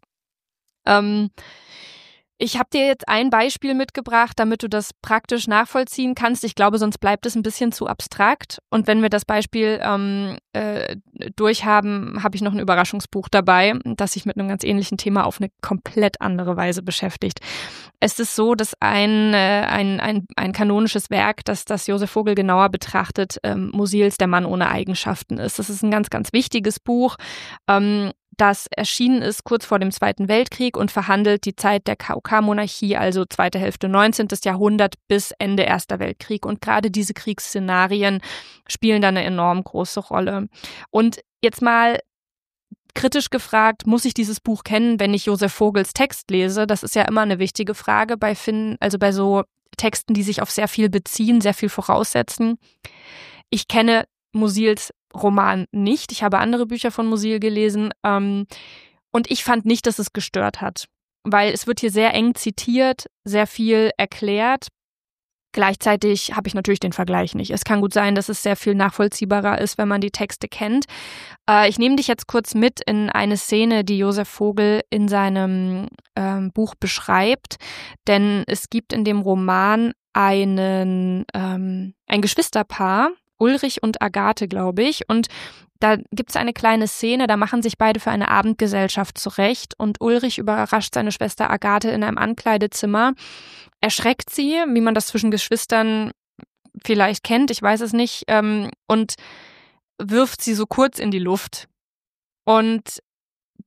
Ähm, Ich habe dir jetzt ein Beispiel mitgebracht, damit du das praktisch nachvollziehen kannst. Ich glaube, sonst bleibt es ein bisschen zu abstrakt. Und wenn wir das Beispiel ähm, äh, durchhaben, habe ich noch ein Überraschungsbuch dabei, das sich mit einem ganz ähnlichen Thema auf eine komplett andere Weise beschäftigt. Es ist so, dass ein, äh, ein, ein, ein kanonisches Werk, das, das Josef Vogel genauer betrachtet, ähm, Musil, der Mann ohne Eigenschaften ist. Das ist ein ganz, ganz wichtiges Buch. Ähm, Das erschienen ist kurz vor dem Zweiten Weltkrieg und verhandelt die Zeit der K U K-Monarchie, also zweite Hälfte neunzehnten. Jahrhundert bis Ende Erster Weltkrieg. Und gerade diese Kriegsszenarien spielen da eine enorm große Rolle. Und jetzt mal kritisch gefragt, muss ich dieses Buch kennen, wenn ich Josef Vogels Text lese? Das ist ja immer eine wichtige Frage bei Finn, also bei so Texten, die sich auf sehr viel beziehen, sehr viel voraussetzen. Ich kenne Musils Roman nicht. Ich habe andere Bücher von Musil gelesen, ähm, und ich fand nicht, dass es gestört hat, weil es wird hier sehr eng zitiert, sehr viel erklärt. Gleichzeitig habe ich natürlich den Vergleich nicht. Es kann gut sein, dass es sehr viel nachvollziehbarer ist, wenn man die Texte kennt. Äh, ich nehme dich jetzt kurz mit in eine Szene, die Josef Vogel in seinem ähm, Buch beschreibt, denn es gibt in dem Roman einen ähm, ein Geschwisterpaar, Ulrich und Agathe, glaube ich. Und da gibt es eine kleine Szene, da machen sich beide für eine Abendgesellschaft zurecht und Ulrich überrascht seine Schwester Agathe in einem Ankleidezimmer, erschreckt sie, wie man das zwischen Geschwistern vielleicht kennt, ich weiß es nicht, ähm, und wirft sie so kurz in die Luft. Und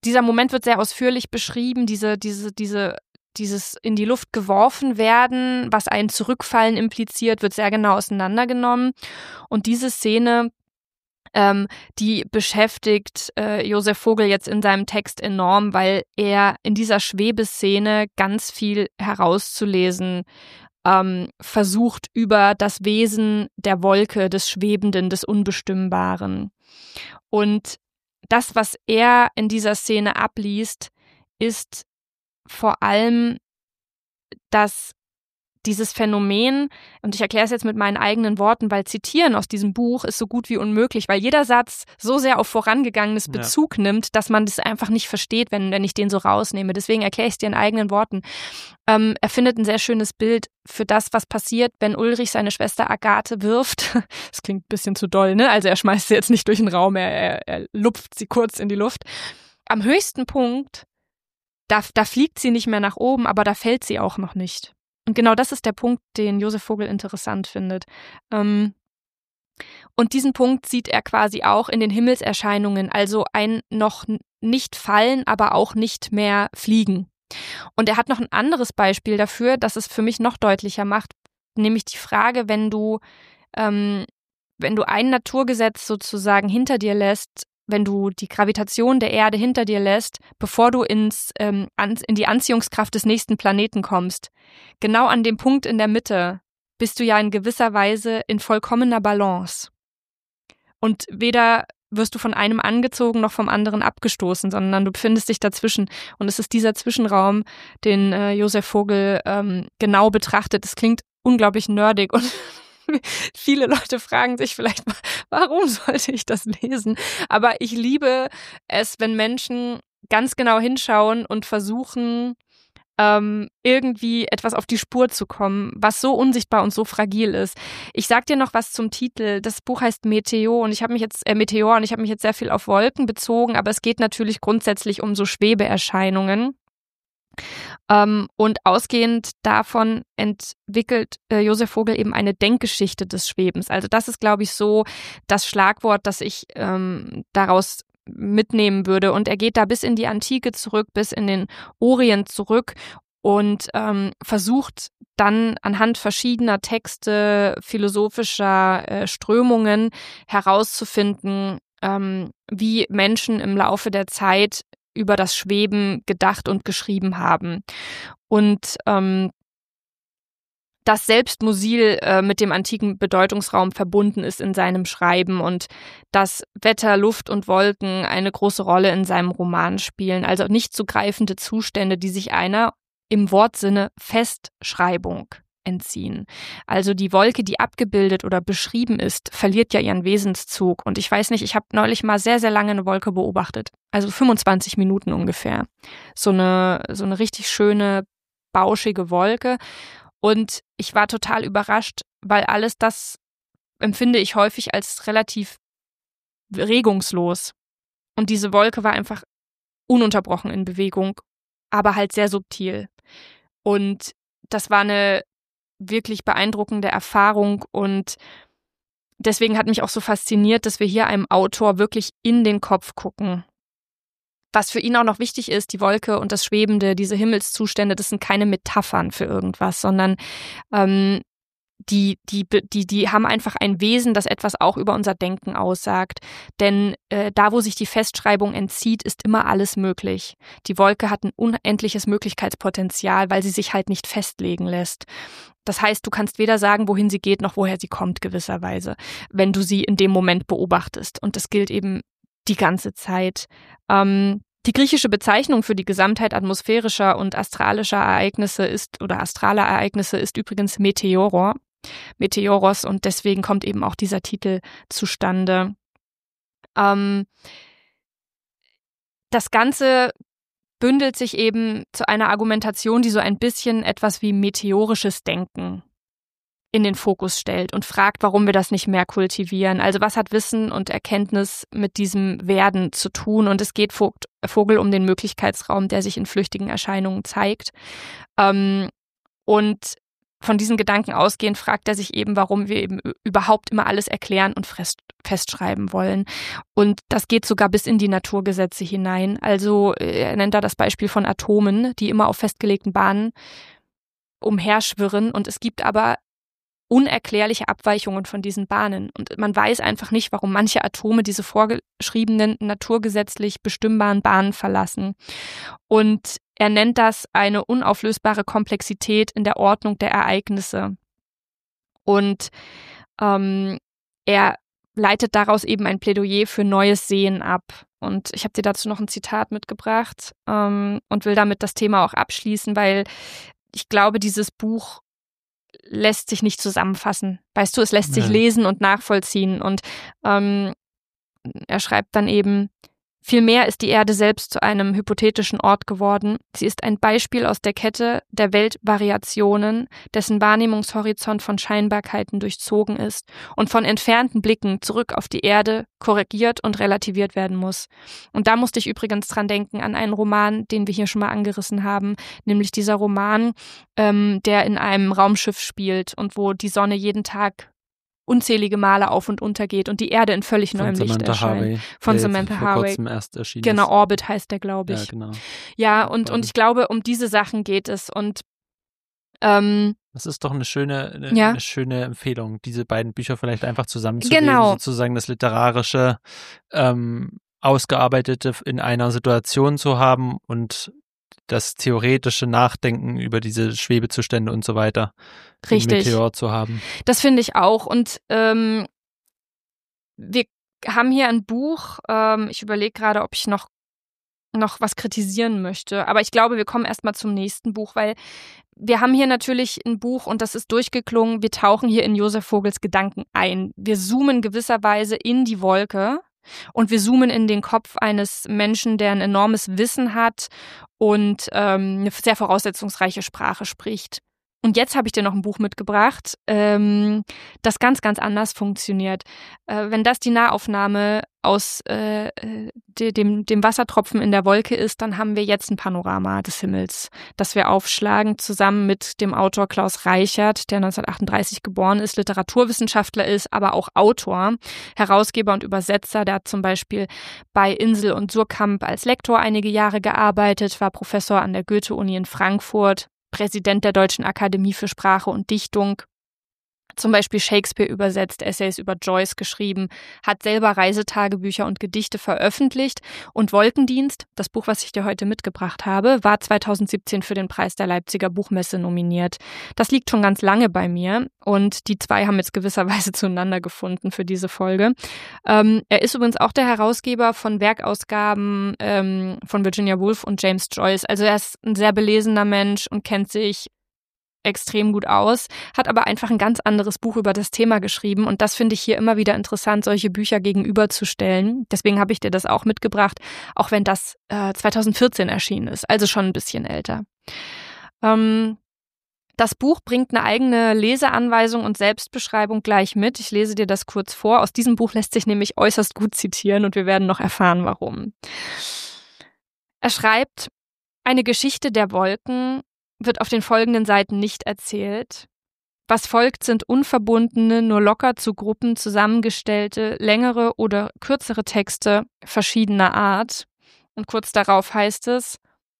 dieser Moment wird sehr ausführlich beschrieben, diese, diese, diese, dieses in die Luft geworfen werden, was ein Zurückfallen impliziert, wird sehr genau auseinandergenommen. Und diese Szene, ähm, die beschäftigt äh, Josef Vogel jetzt in seinem Text enorm, weil er in dieser Schwebeszene ganz viel herauszulesen ähm, versucht über das Wesen der Wolke, des Schwebenden, des Unbestimmbaren. Und das, was er in dieser Szene abliest, ist vor allem, dass dieses Phänomen, und ich erkläre es jetzt mit meinen eigenen Worten, weil Zitieren aus diesem Buch ist so gut wie unmöglich, weil jeder Satz so sehr auf Vorangegangenes Bezug ja. nimmt, dass man das einfach nicht versteht, wenn, wenn ich den so rausnehme. Deswegen erkläre ich es dir in eigenen Worten. Ähm, er findet ein sehr schönes Bild für das, was passiert, wenn Ulrich seine Schwester Agathe wirft. Das klingt ein bisschen zu doll, ne? Also er schmeißt sie jetzt nicht durch den Raum, er, er, er lupft sie kurz in die Luft. Am höchsten Punkt, da, da fliegt sie nicht mehr nach oben, aber da fällt sie auch noch nicht. Und genau das ist der Punkt, den Josef Vogel interessant findet. Ähm, und diesen Punkt sieht er quasi auch in den Himmelserscheinungen, also ein noch nicht fallen, aber auch nicht mehr fliegen. Und er hat noch ein anderes Beispiel dafür, das es für mich noch deutlicher macht, nämlich die Frage, wenn du, ähm, wenn du ein Naturgesetz sozusagen hinter dir lässt, wenn du die Gravitation der Erde hinter dir lässt, bevor du ins, ähm, an, in die Anziehungskraft des nächsten Planeten kommst. Genau an dem Punkt in der Mitte bist du ja in gewisser Weise in vollkommener Balance. Und weder wirst du von einem angezogen noch vom anderen abgestoßen, sondern du befindest dich dazwischen. Und es ist dieser Zwischenraum, den äh, Josef Vogel ähm, genau betrachtet. Es klingt unglaublich nerdig und viele Leute fragen sich vielleicht, warum sollte ich das lesen? Aber ich liebe es, wenn Menschen ganz genau hinschauen und versuchen, ähm, irgendwie etwas auf die Spur zu kommen, was so unsichtbar und so fragil ist. Ich sag dir noch was zum Titel. Das Buch heißt Meteor und ich habe mich jetzt äh, Meteor und ich habe mich jetzt sehr viel auf Wolken bezogen, aber es geht natürlich grundsätzlich um so Schwebeerscheinungen. Ähm, und ausgehend davon entwickelt äh, Josef Vogel eben eine Denkgeschichte des Schwebens. Also das ist, glaube ich, so das Schlagwort, das ich ähm, daraus mitnehmen würde. Und er geht da bis in die Antike zurück, bis in den Orient zurück und ähm, versucht dann anhand verschiedener Texte, philosophischer äh, Strömungen herauszufinden, ähm, wie Menschen im Laufe der Zeit über das Schweben gedacht und geschrieben haben. Und ähm, dass selbst Musil äh, mit dem antiken Bedeutungsraum verbunden ist in seinem Schreiben und dass Wetter, Luft und Wolken eine große Rolle in seinem Roman spielen, also nicht zu greifende Zustände, die sich einer im Wortsinne Festschreibung entziehen. Also die Wolke, die abgebildet oder beschrieben ist, verliert ja ihren Wesenszug. Und ich weiß nicht, ich habe neulich mal sehr, sehr lange eine Wolke beobachtet. Also fünfundzwanzig Minuten ungefähr. So eine, so eine richtig schöne, bauschige Wolke. Und ich war total überrascht, weil alles das empfinde ich häufig als relativ regungslos. Und diese Wolke war einfach ununterbrochen in Bewegung, aber halt sehr subtil. Und das war eine wirklich beeindruckende Erfahrung und deswegen hat mich auch so fasziniert, dass wir hier einem Autor wirklich in den Kopf gucken. Was für ihn auch noch wichtig ist, die Wolke und das Schwebende, diese Himmelszustände, das sind keine Metaphern für irgendwas, sondern ähm, die, die, die, die haben einfach ein Wesen, das etwas auch über unser Denken aussagt. Denn äh, da, wo sich die Festschreibung entzieht, ist immer alles möglich. Die Wolke hat ein unendliches Möglichkeitspotenzial, weil sie sich halt nicht festlegen lässt. Das heißt, du kannst weder sagen, wohin sie geht, noch woher sie kommt gewisserweise, wenn du sie in dem Moment beobachtest. Und das gilt eben die ganze Zeit. Ähm, die griechische Bezeichnung für die Gesamtheit atmosphärischer und astralischer Ereignisse ist, oder astraler Ereignisse ist übrigens Meteoror, Meteoros, und deswegen kommt eben auch dieser Titel zustande. Ähm, das Ganze bündelt sich eben zu einer Argumentation, die so ein bisschen etwas wie meteorisches Denken in den Fokus stellt und fragt, warum wir das nicht mehr kultivieren. Also was hat Wissen und Erkenntnis mit diesem Werden zu tun? Und es geht Vogel um den Möglichkeitsraum, der sich in flüchtigen Erscheinungen zeigt. Ähm, und von diesen Gedanken ausgehend fragt er sich eben, warum wir eben überhaupt immer alles erklären und fest, festschreiben wollen. Und das geht sogar bis in die Naturgesetze hinein. Also er nennt da das Beispiel von Atomen, die immer auf festgelegten Bahnen umherschwirren. Und es gibt aber unerklärliche Abweichungen von diesen Bahnen. Und man weiß einfach nicht, warum manche Atome diese vorgeschriebenen, naturgesetzlich bestimmbaren Bahnen verlassen. Und er nennt das eine unauflösbare Komplexität in der Ordnung der Ereignisse. Und ähm, er leitet daraus eben ein Plädoyer für neues Sehen ab. Und ich habe dir dazu noch ein Zitat mitgebracht ähm, und will damit das Thema auch abschließen, weil ich glaube, dieses Buch lässt sich nicht zusammenfassen. Weißt du, es lässt sich ja. lesen und nachvollziehen. Und ähm, er schreibt dann eben: Vielmehr ist die Erde selbst zu einem hypothetischen Ort geworden. Sie ist ein Beispiel aus der Kette der Weltvariationen, dessen Wahrnehmungshorizont von Scheinbarkeiten durchzogen ist und von entfernten Blicken zurück auf die Erde korrigiert und relativiert werden muss. Und da musste ich übrigens dran denken an einen Roman, den wir hier schon mal angerissen haben, nämlich dieser Roman, ähm, der in einem Raumschiff spielt und wo die Sonne jeden Tag unzählige Male auf und unter geht und die Erde in völlig neuem Licht Samantha erscheint. Harvey, Von der Samantha vor Harvey. kurzem erst erschienen Genau, ist. Orbit heißt der, glaube ich. Ja, genau. Ja, und, und ich glaube, um diese Sachen geht es. Und ähm, das ist doch eine schöne, eine, ja. eine schöne Empfehlung, diese beiden Bücher vielleicht einfach zusammenzulesen, Genau. sozusagen das literarische, ähm, ausgearbeitete in einer Situation zu haben und das theoretische Nachdenken über diese Schwebezustände und so weiter. Richtig. Meteor zu haben. Das finde ich auch. Und ähm, wir haben hier ein Buch, ähm, ich überlege gerade, ob ich noch, noch was kritisieren möchte. Aber ich glaube, wir kommen erstmal zum nächsten Buch, weil wir haben hier natürlich ein Buch und das ist durchgeklungen. Wir tauchen hier in Josef Vogels Gedanken ein. Wir zoomen gewisserweise in die Wolke. Und wir zoomen in den Kopf eines Menschen, der ein enormes Wissen hat und ähm, eine sehr voraussetzungsreiche Sprache spricht. Und jetzt habe ich dir noch ein Buch mitgebracht, ähm, das ganz, ganz anders funktioniert. Äh, wenn das die Nahaufnahme aus äh, de, dem, dem Wassertropfen in der Wolke ist, dann haben wir jetzt ein Panorama des Himmels, das wir aufschlagen, zusammen mit dem Autor Klaus Reichert, der neunzehnhundertachtunddreißig geboren ist, Literaturwissenschaftler ist, aber auch Autor, Herausgeber und Übersetzer. Der hat zum Beispiel bei Insel und Surkamp als Lektor einige Jahre gearbeitet, war Professor an der Goethe-Uni in Frankfurt, Präsident der Deutschen Akademie für Sprache und Dichtung, zum Beispiel Shakespeare übersetzt, Essays über Joyce geschrieben, hat selber Reisetagebücher und Gedichte veröffentlicht und Wolkendienst, das Buch, was ich dir heute mitgebracht habe, war zweitausendsiebzehn für den Preis der Leipziger Buchmesse nominiert. Das liegt schon ganz lange bei mir und die zwei haben jetzt gewisserweise zueinander gefunden für diese Folge. Ähm, er ist übrigens auch der Herausgeber von Werkausgaben ähm, von Virginia Woolf und James Joyce. Also er ist ein sehr belesener Mensch und kennt sich extrem gut aus, hat aber einfach ein ganz anderes Buch über das Thema geschrieben und das finde ich hier immer wieder interessant, solche Bücher gegenüberzustellen. Deswegen habe ich dir das auch mitgebracht, auch wenn das äh, zweitausendvierzehn erschienen ist, also schon ein bisschen älter. Ähm, das Buch bringt eine eigene Leseanweisung und Selbstbeschreibung gleich mit. Ich lese dir das kurz vor. Aus diesem Buch lässt sich nämlich äußerst gut zitieren und wir werden noch erfahren, warum. Er schreibt: Eine Geschichte der Wolken wird auf den folgenden Seiten nicht erzählt. Was folgt, sind unverbundene, nur locker zu Gruppen zusammengestellte, längere oder kürzere Texte verschiedener Art. Und kurz darauf heißt es: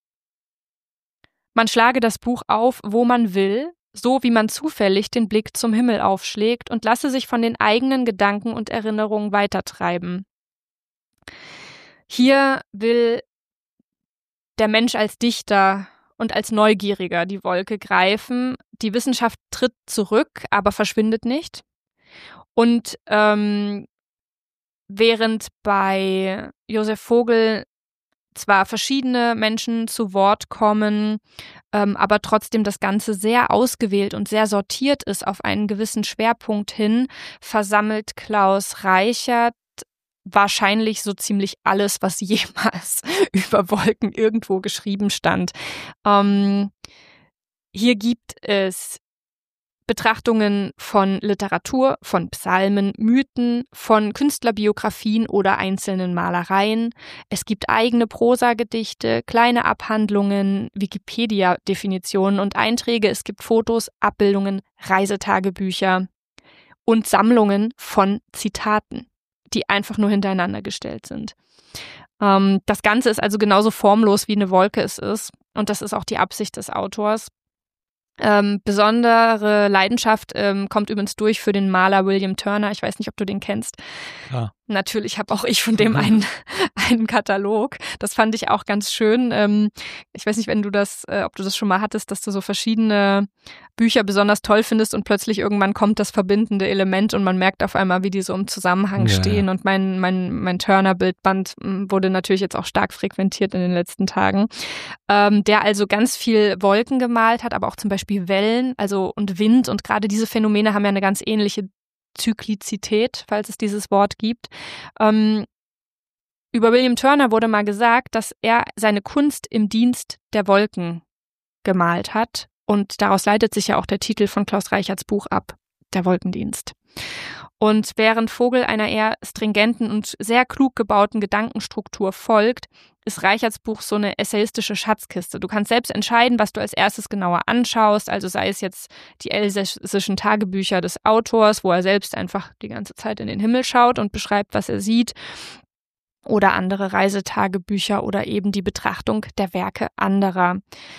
Man schlage das Buch auf, wo man will, so wie man zufällig den Blick zum Himmel aufschlägt und lasse sich von den eigenen Gedanken und Erinnerungen weitertreiben. Hier will der Mensch als Dichter und als Neugieriger die Wolke greifen. Die Wissenschaft tritt zurück, aber verschwindet nicht. Und ähm, während bei Josef Vogel zwar verschiedene Menschen zu Wort kommen, ähm, aber trotzdem das Ganze sehr ausgewählt und sehr sortiert ist auf einen gewissen Schwerpunkt hin, versammelt Klaus Reichert wahrscheinlich so ziemlich alles, was jemals über Wolken irgendwo geschrieben stand. Ähm, hier gibt es Betrachtungen von Literatur, von Psalmen, Mythen, von Künstlerbiografien oder einzelnen Malereien. Es gibt eigene Prosagedichte, kleine Abhandlungen, Wikipedia-Definitionen und Einträge. Es gibt Fotos, Abbildungen, Reisetagebücher und Sammlungen von Zitaten, die einfach nur hintereinander gestellt sind. Ähm, das Ganze ist also genauso formlos, wie eine Wolke es ist. Und das ist auch die Absicht des Autors. Ähm, besondere Leidenschaft ähm, kommt übrigens durch für den Maler William Turner. Ich weiß nicht, ob du den kennst. Ja. Natürlich habe auch ich von dem einen, einen Katalog. Das fand ich auch ganz schön. Ähm, ich weiß nicht, wenn du das, äh, ob du das schon mal hattest, dass du so verschiedene Bücher besonders toll findest und plötzlich irgendwann kommt das verbindende Element und man merkt auf einmal, wie die so im Zusammenhang Ja, stehen. ja. Und mein, mein, mein Turner-Bildband m, wurde natürlich jetzt auch stark frequentiert in den letzten Tagen. Ähm, der also ganz viel Wolken gemalt hat, aber auch zum Beispiel Wellen, also und Wind. Und gerade diese Phänomene haben ja eine ganz ähnliche Zyklizität, falls es dieses Wort gibt. Ähm, über William Turner wurde mal gesagt, dass er seine Kunst im Dienst der Wolken gemalt hat. Und daraus leitet sich ja auch der Titel von Klaus Reicherts Buch ab, Der Wolkendienst. Und während Vogel einer eher stringenten und sehr klug gebauten Gedankenstruktur folgt, ist Reicherts Buch so eine essayistische Schatzkiste. Du kannst selbst entscheiden, was du als erstes genauer anschaust, also sei es jetzt die elsässischen Tagebücher des Autors, wo er selbst einfach die ganze Zeit in den Himmel schaut und beschreibt, was er sieht, oder andere Reisetagebücher oder eben die Betrachtung der Werke anderer.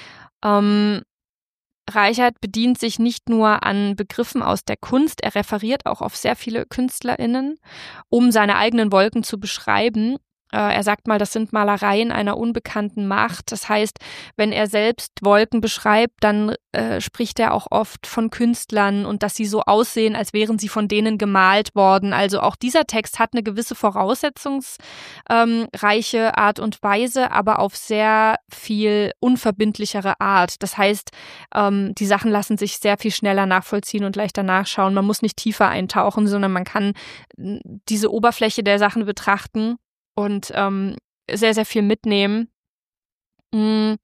Ähm, Reichert bedient sich nicht nur an Begriffen aus der Kunst, er referiert auch auf sehr viele KünstlerInnen, um seine eigenen Wolken zu beschreiben. Er sagt mal, das sind Malereien einer unbekannten Macht. Das heißt, wenn er selbst Wolken beschreibt, dann äh, spricht er auch oft von Künstlern und dass sie so aussehen, als wären sie von denen gemalt worden. Also auch dieser Text hat eine gewisse voraussetzungsreiche ähm, Art und Weise, aber auf sehr viel unverbindlichere Art. Das heißt, ähm, die Sachen lassen sich sehr viel schneller nachvollziehen und leichter nachschauen. Man muss nicht tiefer eintauchen, sondern man kann diese Oberfläche der Sachen betrachten und ähm, sehr, sehr viel mitnehmen. Die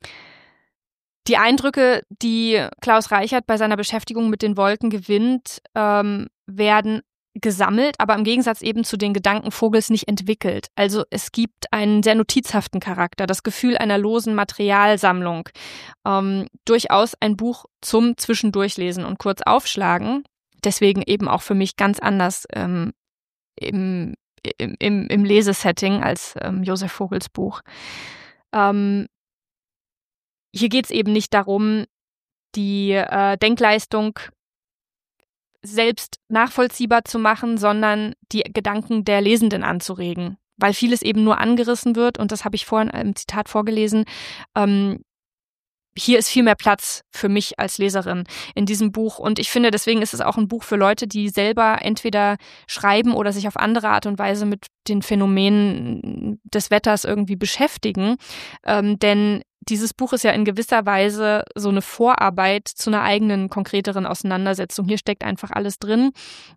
Eindrücke, die Klaus Reichert bei seiner Beschäftigung mit den Wolken gewinnt, ähm, werden gesammelt, aber im Gegensatz eben zu den Gedanken Vogels nicht entwickelt. Also es gibt einen sehr notizhaften Charakter, das Gefühl einer losen Materialsammlung. Ähm, durchaus ein Buch zum Zwischendurchlesen und kurz aufschlagen. Deswegen eben auch für mich ganz anders ähm, im Im, im, im Lesesetting als ähm, Josef Vogels Buch. Ähm, hier geht es eben nicht darum, die äh, Denkleistung selbst nachvollziehbar zu machen, sondern die Gedanken der Lesenden anzuregen, weil vieles eben nur angerissen wird und das habe ich vorhin im Zitat vorgelesen. Ähm, Hier ist viel mehr Platz für mich als Leserin in diesem Buch. Und ich finde, deswegen ist es auch ein Buch für Leute, die selber entweder schreiben oder sich auf andere Art und Weise mit den Phänomenen des Wetters irgendwie beschäftigen. Ähm, denn dieses Buch ist ja in gewisser Weise so eine Vorarbeit zu einer eigenen, konkreteren Auseinandersetzung. Hier steckt einfach alles drin.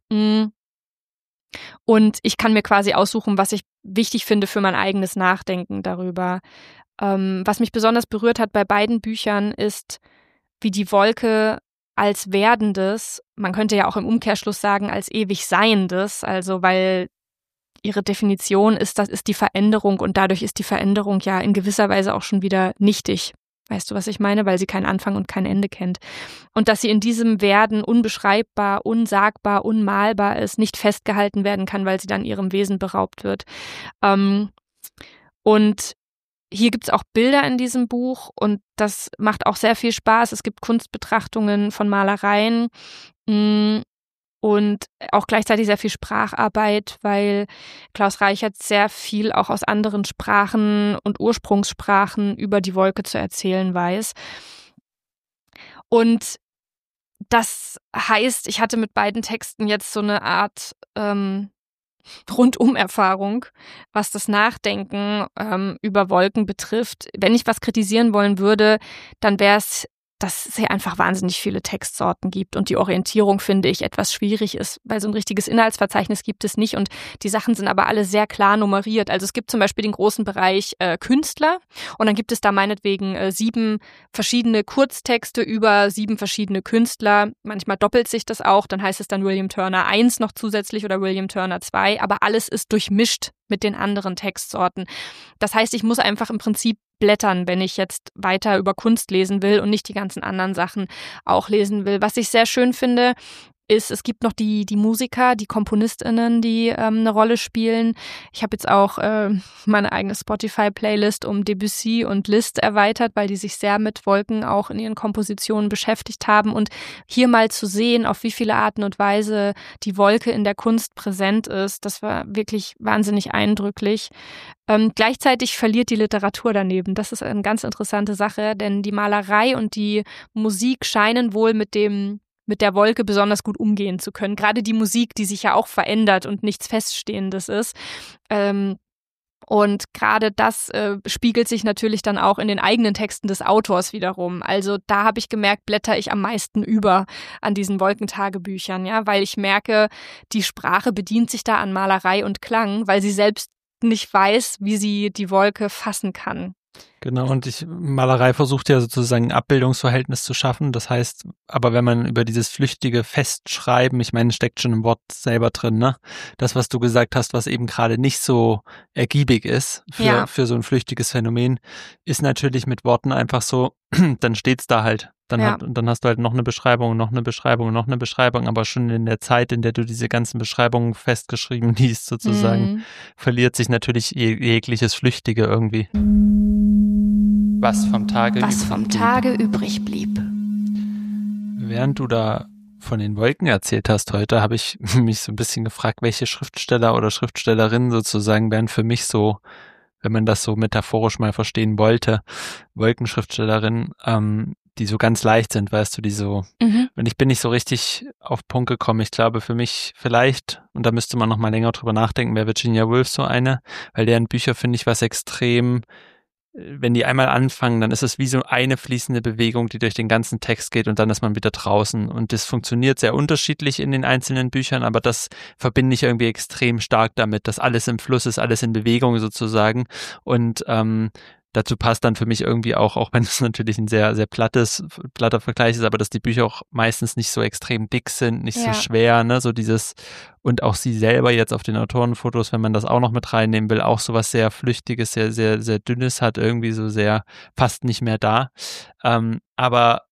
Und ich kann mir quasi aussuchen, was ich wichtig finde für mein eigenes Nachdenken darüber. Ähm, was mich besonders berührt hat bei beiden Büchern ist, wie die Wolke als Werdendes, man könnte ja auch im Umkehrschluss sagen, als ewig Seiendes, also weil ihre Definition ist, das ist die Veränderung und dadurch ist die Veränderung ja in gewisser Weise auch schon wieder nichtig. Weißt du, was ich meine? Weil sie keinen Anfang und kein Ende kennt. Und dass sie in diesem Werden unbeschreibbar, unsagbar, unmalbar ist, nicht festgehalten werden kann, weil sie dann ihrem Wesen beraubt wird. Ähm, und hier gibt es auch Bilder in diesem Buch und das macht auch sehr viel Spaß. Es gibt Kunstbetrachtungen von Malereien mh, und auch gleichzeitig sehr viel Spracharbeit, weil Klaus Reichert sehr viel auch aus anderen Sprachen und Ursprungssprachen über die Wolke zu erzählen weiß. Und das heißt, ich hatte mit beiden Texten jetzt so eine Art ähm, Rundum-Erfahrung, was das Nachdenken ähm, über Wolken betrifft. Wenn ich was kritisieren wollen würde, dann wäre es dass es hier einfach wahnsinnig viele Textsorten gibt und die Orientierung, finde ich, etwas schwierig ist, weil so ein richtiges Inhaltsverzeichnis gibt es nicht und die Sachen sind aber alle sehr klar nummeriert. Also es gibt zum Beispiel den großen Bereich äh, Künstler und dann gibt es da meinetwegen äh, sieben verschiedene Kurztexte über sieben verschiedene Künstler. Manchmal doppelt sich das auch, dann heißt es dann William Turner eins noch zusätzlich oder William Turner zwei, aber alles ist durchmischt mit den anderen Textsorten. Das heißt, ich muss einfach im Prinzip blättern, wenn ich jetzt weiter über Kunst lesen will und nicht die ganzen anderen Sachen auch lesen will. Was ich sehr schön finde, ist, es gibt noch die, die Musiker, die KomponistInnen, die ähm, eine Rolle spielen. Ich habe jetzt auch äh, meine eigene Spotify-Playlist um Debussy und Liszt erweitert, weil die sich sehr mit Wolken auch in ihren Kompositionen beschäftigt haben. Und hier mal zu sehen, auf wie viele Arten und Weise die Wolke in der Kunst präsent ist, das war wirklich wahnsinnig eindrücklich. Ähm, gleichzeitig verliert die Literatur daneben. Das ist eine ganz interessante Sache, denn die Malerei und die Musik scheinen wohl mit dem mit der Wolke besonders gut umgehen zu können. Gerade die Musik, die sich ja auch verändert und nichts Feststehendes ist. Ähm, und gerade das äh, spiegelt sich natürlich dann auch in den eigenen Texten des Autors wiederum. Also da habe ich gemerkt, blätter ich am meisten über an diesen Wolkentagebüchern, ja, weil ich merke, die Sprache bedient sich da an Malerei und Klang, weil sie selbst nicht weiß, wie sie die Wolke fassen kann. Genau, und ich, Malerei versucht ja sozusagen ein Abbildungsverhältnis zu schaffen. Das heißt, aber wenn man über dieses flüchtige Festschreiben, ich meine, steckt schon im Wort selber drin, ne? Das, was du gesagt hast, was eben gerade nicht so ergiebig ist für, ja. für so ein flüchtiges Phänomen, ist natürlich mit Worten einfach so, dann steht's da halt. Dann ja. hat, und dann hast du halt noch eine Beschreibung, noch eine Beschreibung, noch eine Beschreibung, aber schon in der Zeit, in der du diese ganzen Beschreibungen festgeschrieben liest, sozusagen, mhm. verliert sich natürlich jeg- jegliches Flüchtige irgendwie. Was vom Tage, Was übrig, vom blieb. Tage übrig blieb. Während du da von den Wolken erzählt hast heute, habe ich mich so ein bisschen gefragt, welche Schriftsteller oder Schriftstellerinnen sozusagen wären für mich so, wenn man das so metaphorisch mal verstehen wollte, Wolkenschriftstellerinnen, ähm, die so ganz leicht sind, weißt du, die so, Mhm. und ich bin nicht so richtig auf Punkt gekommen. Ich glaube, für mich vielleicht, und da müsste man noch mal länger drüber nachdenken, wäre Virginia Woolf so eine, weil deren Bücher, finde ich, was extrem, wenn die einmal anfangen, dann ist es wie so eine fließende Bewegung, die durch den ganzen Text geht und dann ist man wieder draußen. Und das funktioniert sehr unterschiedlich in den einzelnen Büchern, aber das verbinde ich irgendwie extrem stark damit, dass alles im Fluss ist, alles in Bewegung sozusagen. Und ähm, dazu passt dann für mich irgendwie auch, auch wenn es natürlich ein sehr, sehr plattes, platter Vergleich ist, aber dass die Bücher auch meistens nicht so extrem dick sind, nicht Ja. so schwer, ne, so dieses, und auch sie selber jetzt auf den Autorenfotos, wenn man das auch noch mit reinnehmen will, auch so was sehr Flüchtiges, sehr, sehr, sehr Dünnes hat, irgendwie so sehr fast nicht mehr da. Ähm, aber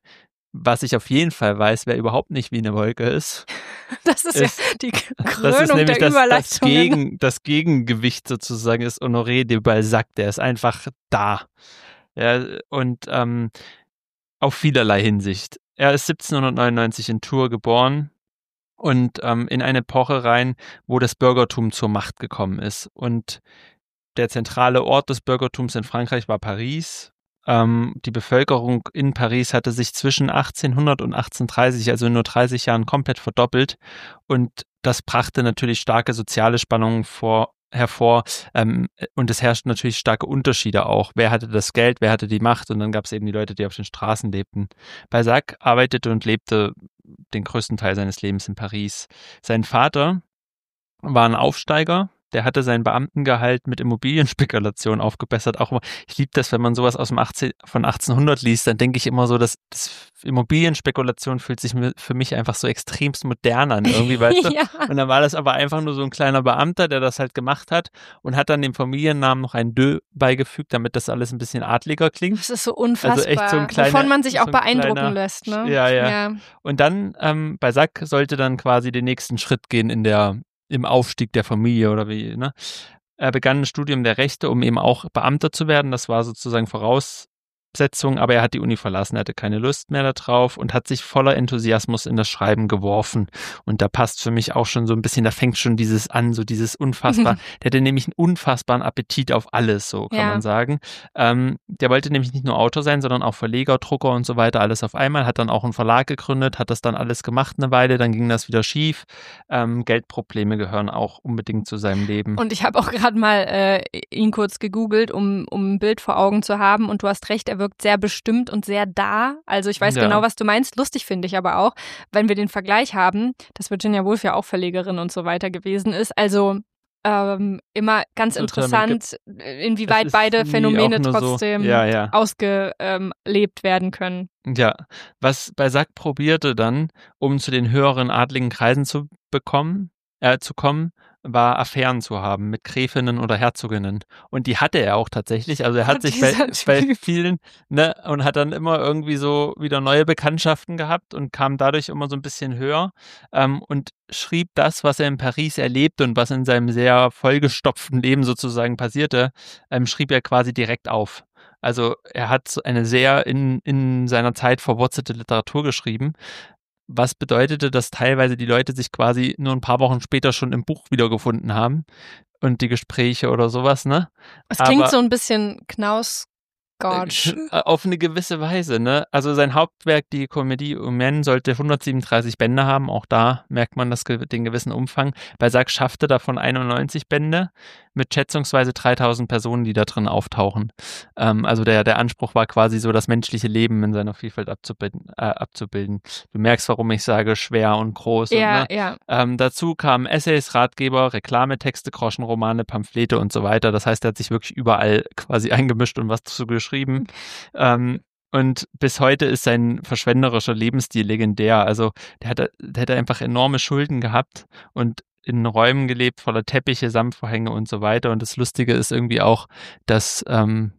was ich auf jeden Fall weiß, wer überhaupt nicht wie eine Wolke ist, Das ist, ist ja die das Krönung ist nämlich der das, das, Überleitung. Gegen, das Gegengewicht sozusagen ist Honoré de Balzac, der ist einfach da. Ja, und ähm, auf vielerlei Hinsicht. Er ist siebzehnhundertneunundneunzig in Tours geboren und ähm, in eine Epoche rein, wo das Bürgertum zur Macht gekommen ist. Und der zentrale Ort des Bürgertums in Frankreich war Paris. Ähm, die Bevölkerung in Paris hatte sich zwischen achtzehnhundert und achtzehnhundertdreißig, also in nur dreißig Jahren, komplett verdoppelt. Und das brachte natürlich starke soziale Spannungen vor, hervor. Ähm, und es herrschten natürlich starke Unterschiede auch. Wer hatte das Geld, wer hatte die Macht? Und dann gab es eben die Leute, die auf den Straßen lebten. Balzac arbeitete und lebte den größten Teil seines Lebens in Paris. Sein Vater war ein Aufsteiger. Der hatte sein Beamtengehalt mit Immobilienspekulation aufgebessert. Auch immer, ich liebe das, wenn man sowas aus dem achtzehn, von achtzehnhundert liest, dann denke ich immer so, dass das Immobilienspekulation fühlt sich für mich einfach so extremst modern an irgendwie, weißt du? Ja. Und dann war das aber einfach nur so ein kleiner Beamter, der das halt gemacht hat und hat dann dem Familiennamen noch ein Dö beigefügt, damit das alles ein bisschen adliger klingt. Das ist so unfassbar, Also echt so ein kleiner, wovon man sich so auch ein beeindrucken kleiner, lässt. Ne? Ja, ja, ja. Und dann, ähm, Balzac sollte dann quasi den nächsten Schritt gehen in der im Aufstieg der Familie oder wie, ne? Er begann ein Studium der Rechte, um eben auch Beamter zu werden. Das war sozusagen Voraussetzung, aber er hat die Uni verlassen, er hatte keine Lust mehr darauf und hat sich voller Enthusiasmus in das Schreiben geworfen. Und da passt für mich auch schon so ein bisschen, da fängt schon dieses an, so dieses unfassbar, der hatte nämlich einen unfassbaren Appetit auf alles, so kann Ja. man sagen. Ähm, der wollte nämlich nicht nur Autor sein, sondern auch Verleger, Drucker und so weiter, alles auf einmal, hat dann auch einen Verlag gegründet, hat das dann alles gemacht eine Weile, dann ging das wieder schief. Ähm, Geldprobleme gehören auch unbedingt zu seinem Leben. Und ich habe auch gerade mal äh, ihn kurz gegoogelt, um, um ein Bild vor Augen zu haben. Und du hast recht, er der wirkt sehr bestimmt und sehr da. Also ich weiß Ja. genau, was du meinst. Lustig finde ich aber auch, wenn wir den Vergleich haben, dass Virginia Woolf ja auch Verlegerin und so weiter gewesen ist. Also ähm, immer ganz Total, interessant, inwieweit Es ist beide nie Phänomene auch nur so- trotzdem Ja, ja. ausgelebt werden können. Ja, was Balzac probierte dann, um zu den höheren adligen Kreisen zu bekommen, äh, zu kommen, war Affären zu haben mit Gräfinnen oder Herzoginnen. Und die hatte er auch tatsächlich. Also er hat sich bei, Dieser bei Typ. vielen, ne, und hat dann immer irgendwie so wieder neue Bekanntschaften gehabt und kam dadurch immer so ein bisschen höher ähm, und schrieb das, was er in Paris erlebt und was in seinem sehr vollgestopften Leben sozusagen passierte, ähm, schrieb er quasi direkt auf. Also er hat so eine sehr in, in seiner Zeit verwurzelte Literatur geschrieben, was bedeutete, dass teilweise die Leute sich quasi nur ein paar Wochen später schon im Buch wiedergefunden haben und die Gespräche oder sowas, ne? Es klingt Aber- so ein bisschen Knausgotsch. Auf eine gewisse Weise, ne? Also sein Hauptwerk, die Comédie Humaine, sollte hundertsiebenunddreißig Bände haben. Auch da merkt man das, den gewissen Umfang. Balzac schaffte davon einundneunzig Bände mit schätzungsweise dreitausend Personen, die da drin auftauchen. Ähm, also der, der Anspruch war quasi so, das menschliche Leben in seiner Vielfalt abzubilden. Äh, abzubilden. Du merkst, warum ich sage, schwer und groß. Ja, und, ne? ja. Ähm, dazu kamen Essays, Ratgeber, Reklametexte, Groschenromane, Pamphlete und so weiter. Das heißt, er hat sich wirklich überall quasi eingemischt und was zu geschrieben. ähm, und bis heute ist sein verschwenderischer Lebensstil legendär. Also der hat, der hat einfach enorme Schulden gehabt und in Räumen gelebt, voller Teppiche, Samtvorhänge und so weiter. Und das Lustige ist irgendwie auch, dass ähm,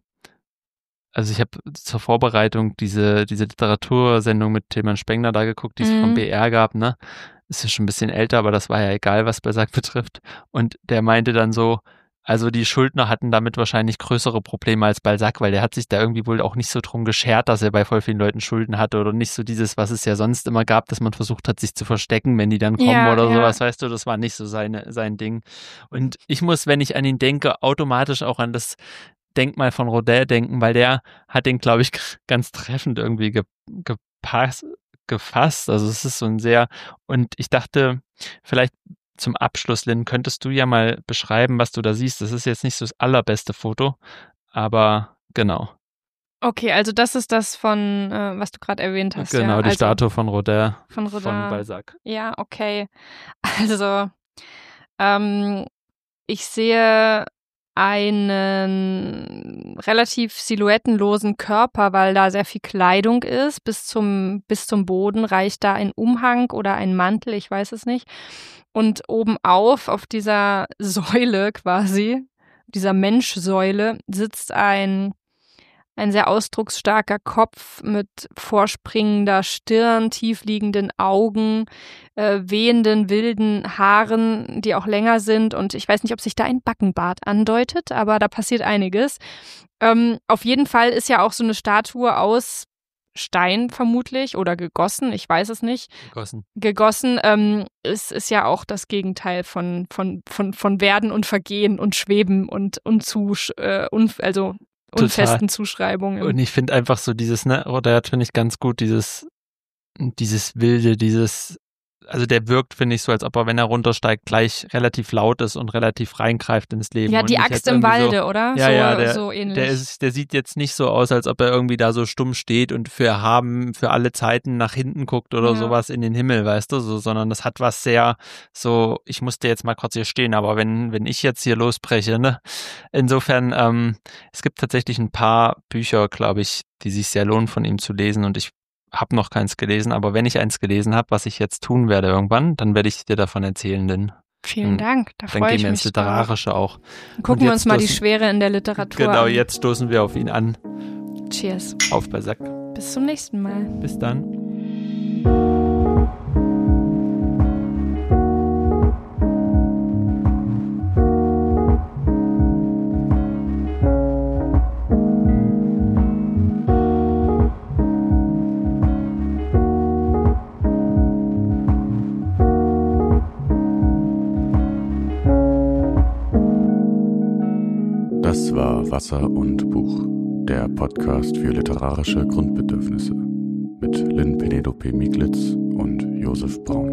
also ich habe zur Vorbereitung diese, diese Literatursendung mit Tilman Spengler da geguckt, die es Mhm. vom B R gab, ne? Ist ja schon ein bisschen älter, aber das war ja egal, was Balzac betrifft. Und der meinte dann so, also die Schuldner hatten damit wahrscheinlich größere Probleme als Balzac, weil der hat sich da irgendwie wohl auch nicht so drum geschert, dass er bei voll vielen Leuten Schulden hatte oder nicht so dieses, was es ja sonst immer gab, dass man versucht hat, sich zu verstecken, wenn die dann kommen Ja, oder ja. sowas, weißt du, das war nicht so seine, sein Ding. Und ich muss, wenn ich an ihn denke, automatisch auch an das Denkmal von Rodin denken, weil der hat den, glaube ich, ganz treffend irgendwie ge, gepasst, gefasst. Also es ist so ein sehr, und ich dachte, vielleicht zum Abschluss, Lynn, könntest du ja mal beschreiben, was du da siehst. Das ist jetzt nicht so das allerbeste Foto, aber genau. Okay, also das ist das von, äh, was du gerade erwähnt hast. Genau, ja? die also Statue von Rodin, von Rodin. von Balzac. Ja, okay. Also, ähm, ich sehe einen relativ silhouettenlosen Körper, weil da sehr viel Kleidung ist. Bis zum, bis zum Boden reicht da ein Umhang oder ein Mantel, ich weiß es nicht. Und obenauf, auf dieser Säule quasi, dieser Menschsäule, sitzt ein Ein sehr ausdrucksstarker Kopf mit vorspringender Stirn, tiefliegenden Augen, äh, wehenden, wilden Haaren, die auch länger sind. Und ich weiß nicht, ob sich da ein Backenbart andeutet, aber da passiert einiges. Ähm, auf jeden Fall ist ja auch so eine Statue aus Stein vermutlich oder gegossen, ich weiß es nicht. Gegossen. Gegossen ähm, ist, ist ja auch das Gegenteil von, von, von, von Werden und Vergehen und Schweben und, und zu, äh, un, also unfesten Zuschreibungen. Und ich finde einfach so dieses, ne, Rodin hat, finde ich ganz gut, dieses, dieses Wilde, dieses, also der wirkt, finde ich, so, als ob er, wenn er runtersteigt, gleich relativ laut ist und relativ reingreift ins Leben. Ja, und die nicht Axt jetzt im irgendwie Walde, so, oder? Ja, so, ja, der, so ähnlich. der, ist, der sieht jetzt nicht so aus, als ob er irgendwie da so stumm steht und für haben, für alle Zeiten nach hinten guckt oder Ja. sowas in den Himmel, weißt du, so, sondern das hat was sehr so, ich musste jetzt mal kurz hier stehen, aber wenn, wenn ich jetzt hier losbreche, ne, insofern, ähm, es gibt tatsächlich ein paar Bücher, glaube ich, die sich sehr lohnen, von ihm zu lesen und ich habe noch keins gelesen, aber wenn ich eins gelesen habe, was ich jetzt tun werde irgendwann, dann werde ich dir davon erzählen, denn Vielen Dank, da dann freue gehen ich wir mich ins drauf. Literarische auch. Gucken Und wir uns jetzt mal die stoßen- Schwere in der Literatur Genau, an. jetzt stoßen wir auf ihn an. Cheers. Auf Balzac. Bis zum nächsten Mal. Bis dann. Das war Wasser und Buch, der Podcast für literarische Grundbedürfnisse mit Lynn Penelope Miglitz und Josef Braun.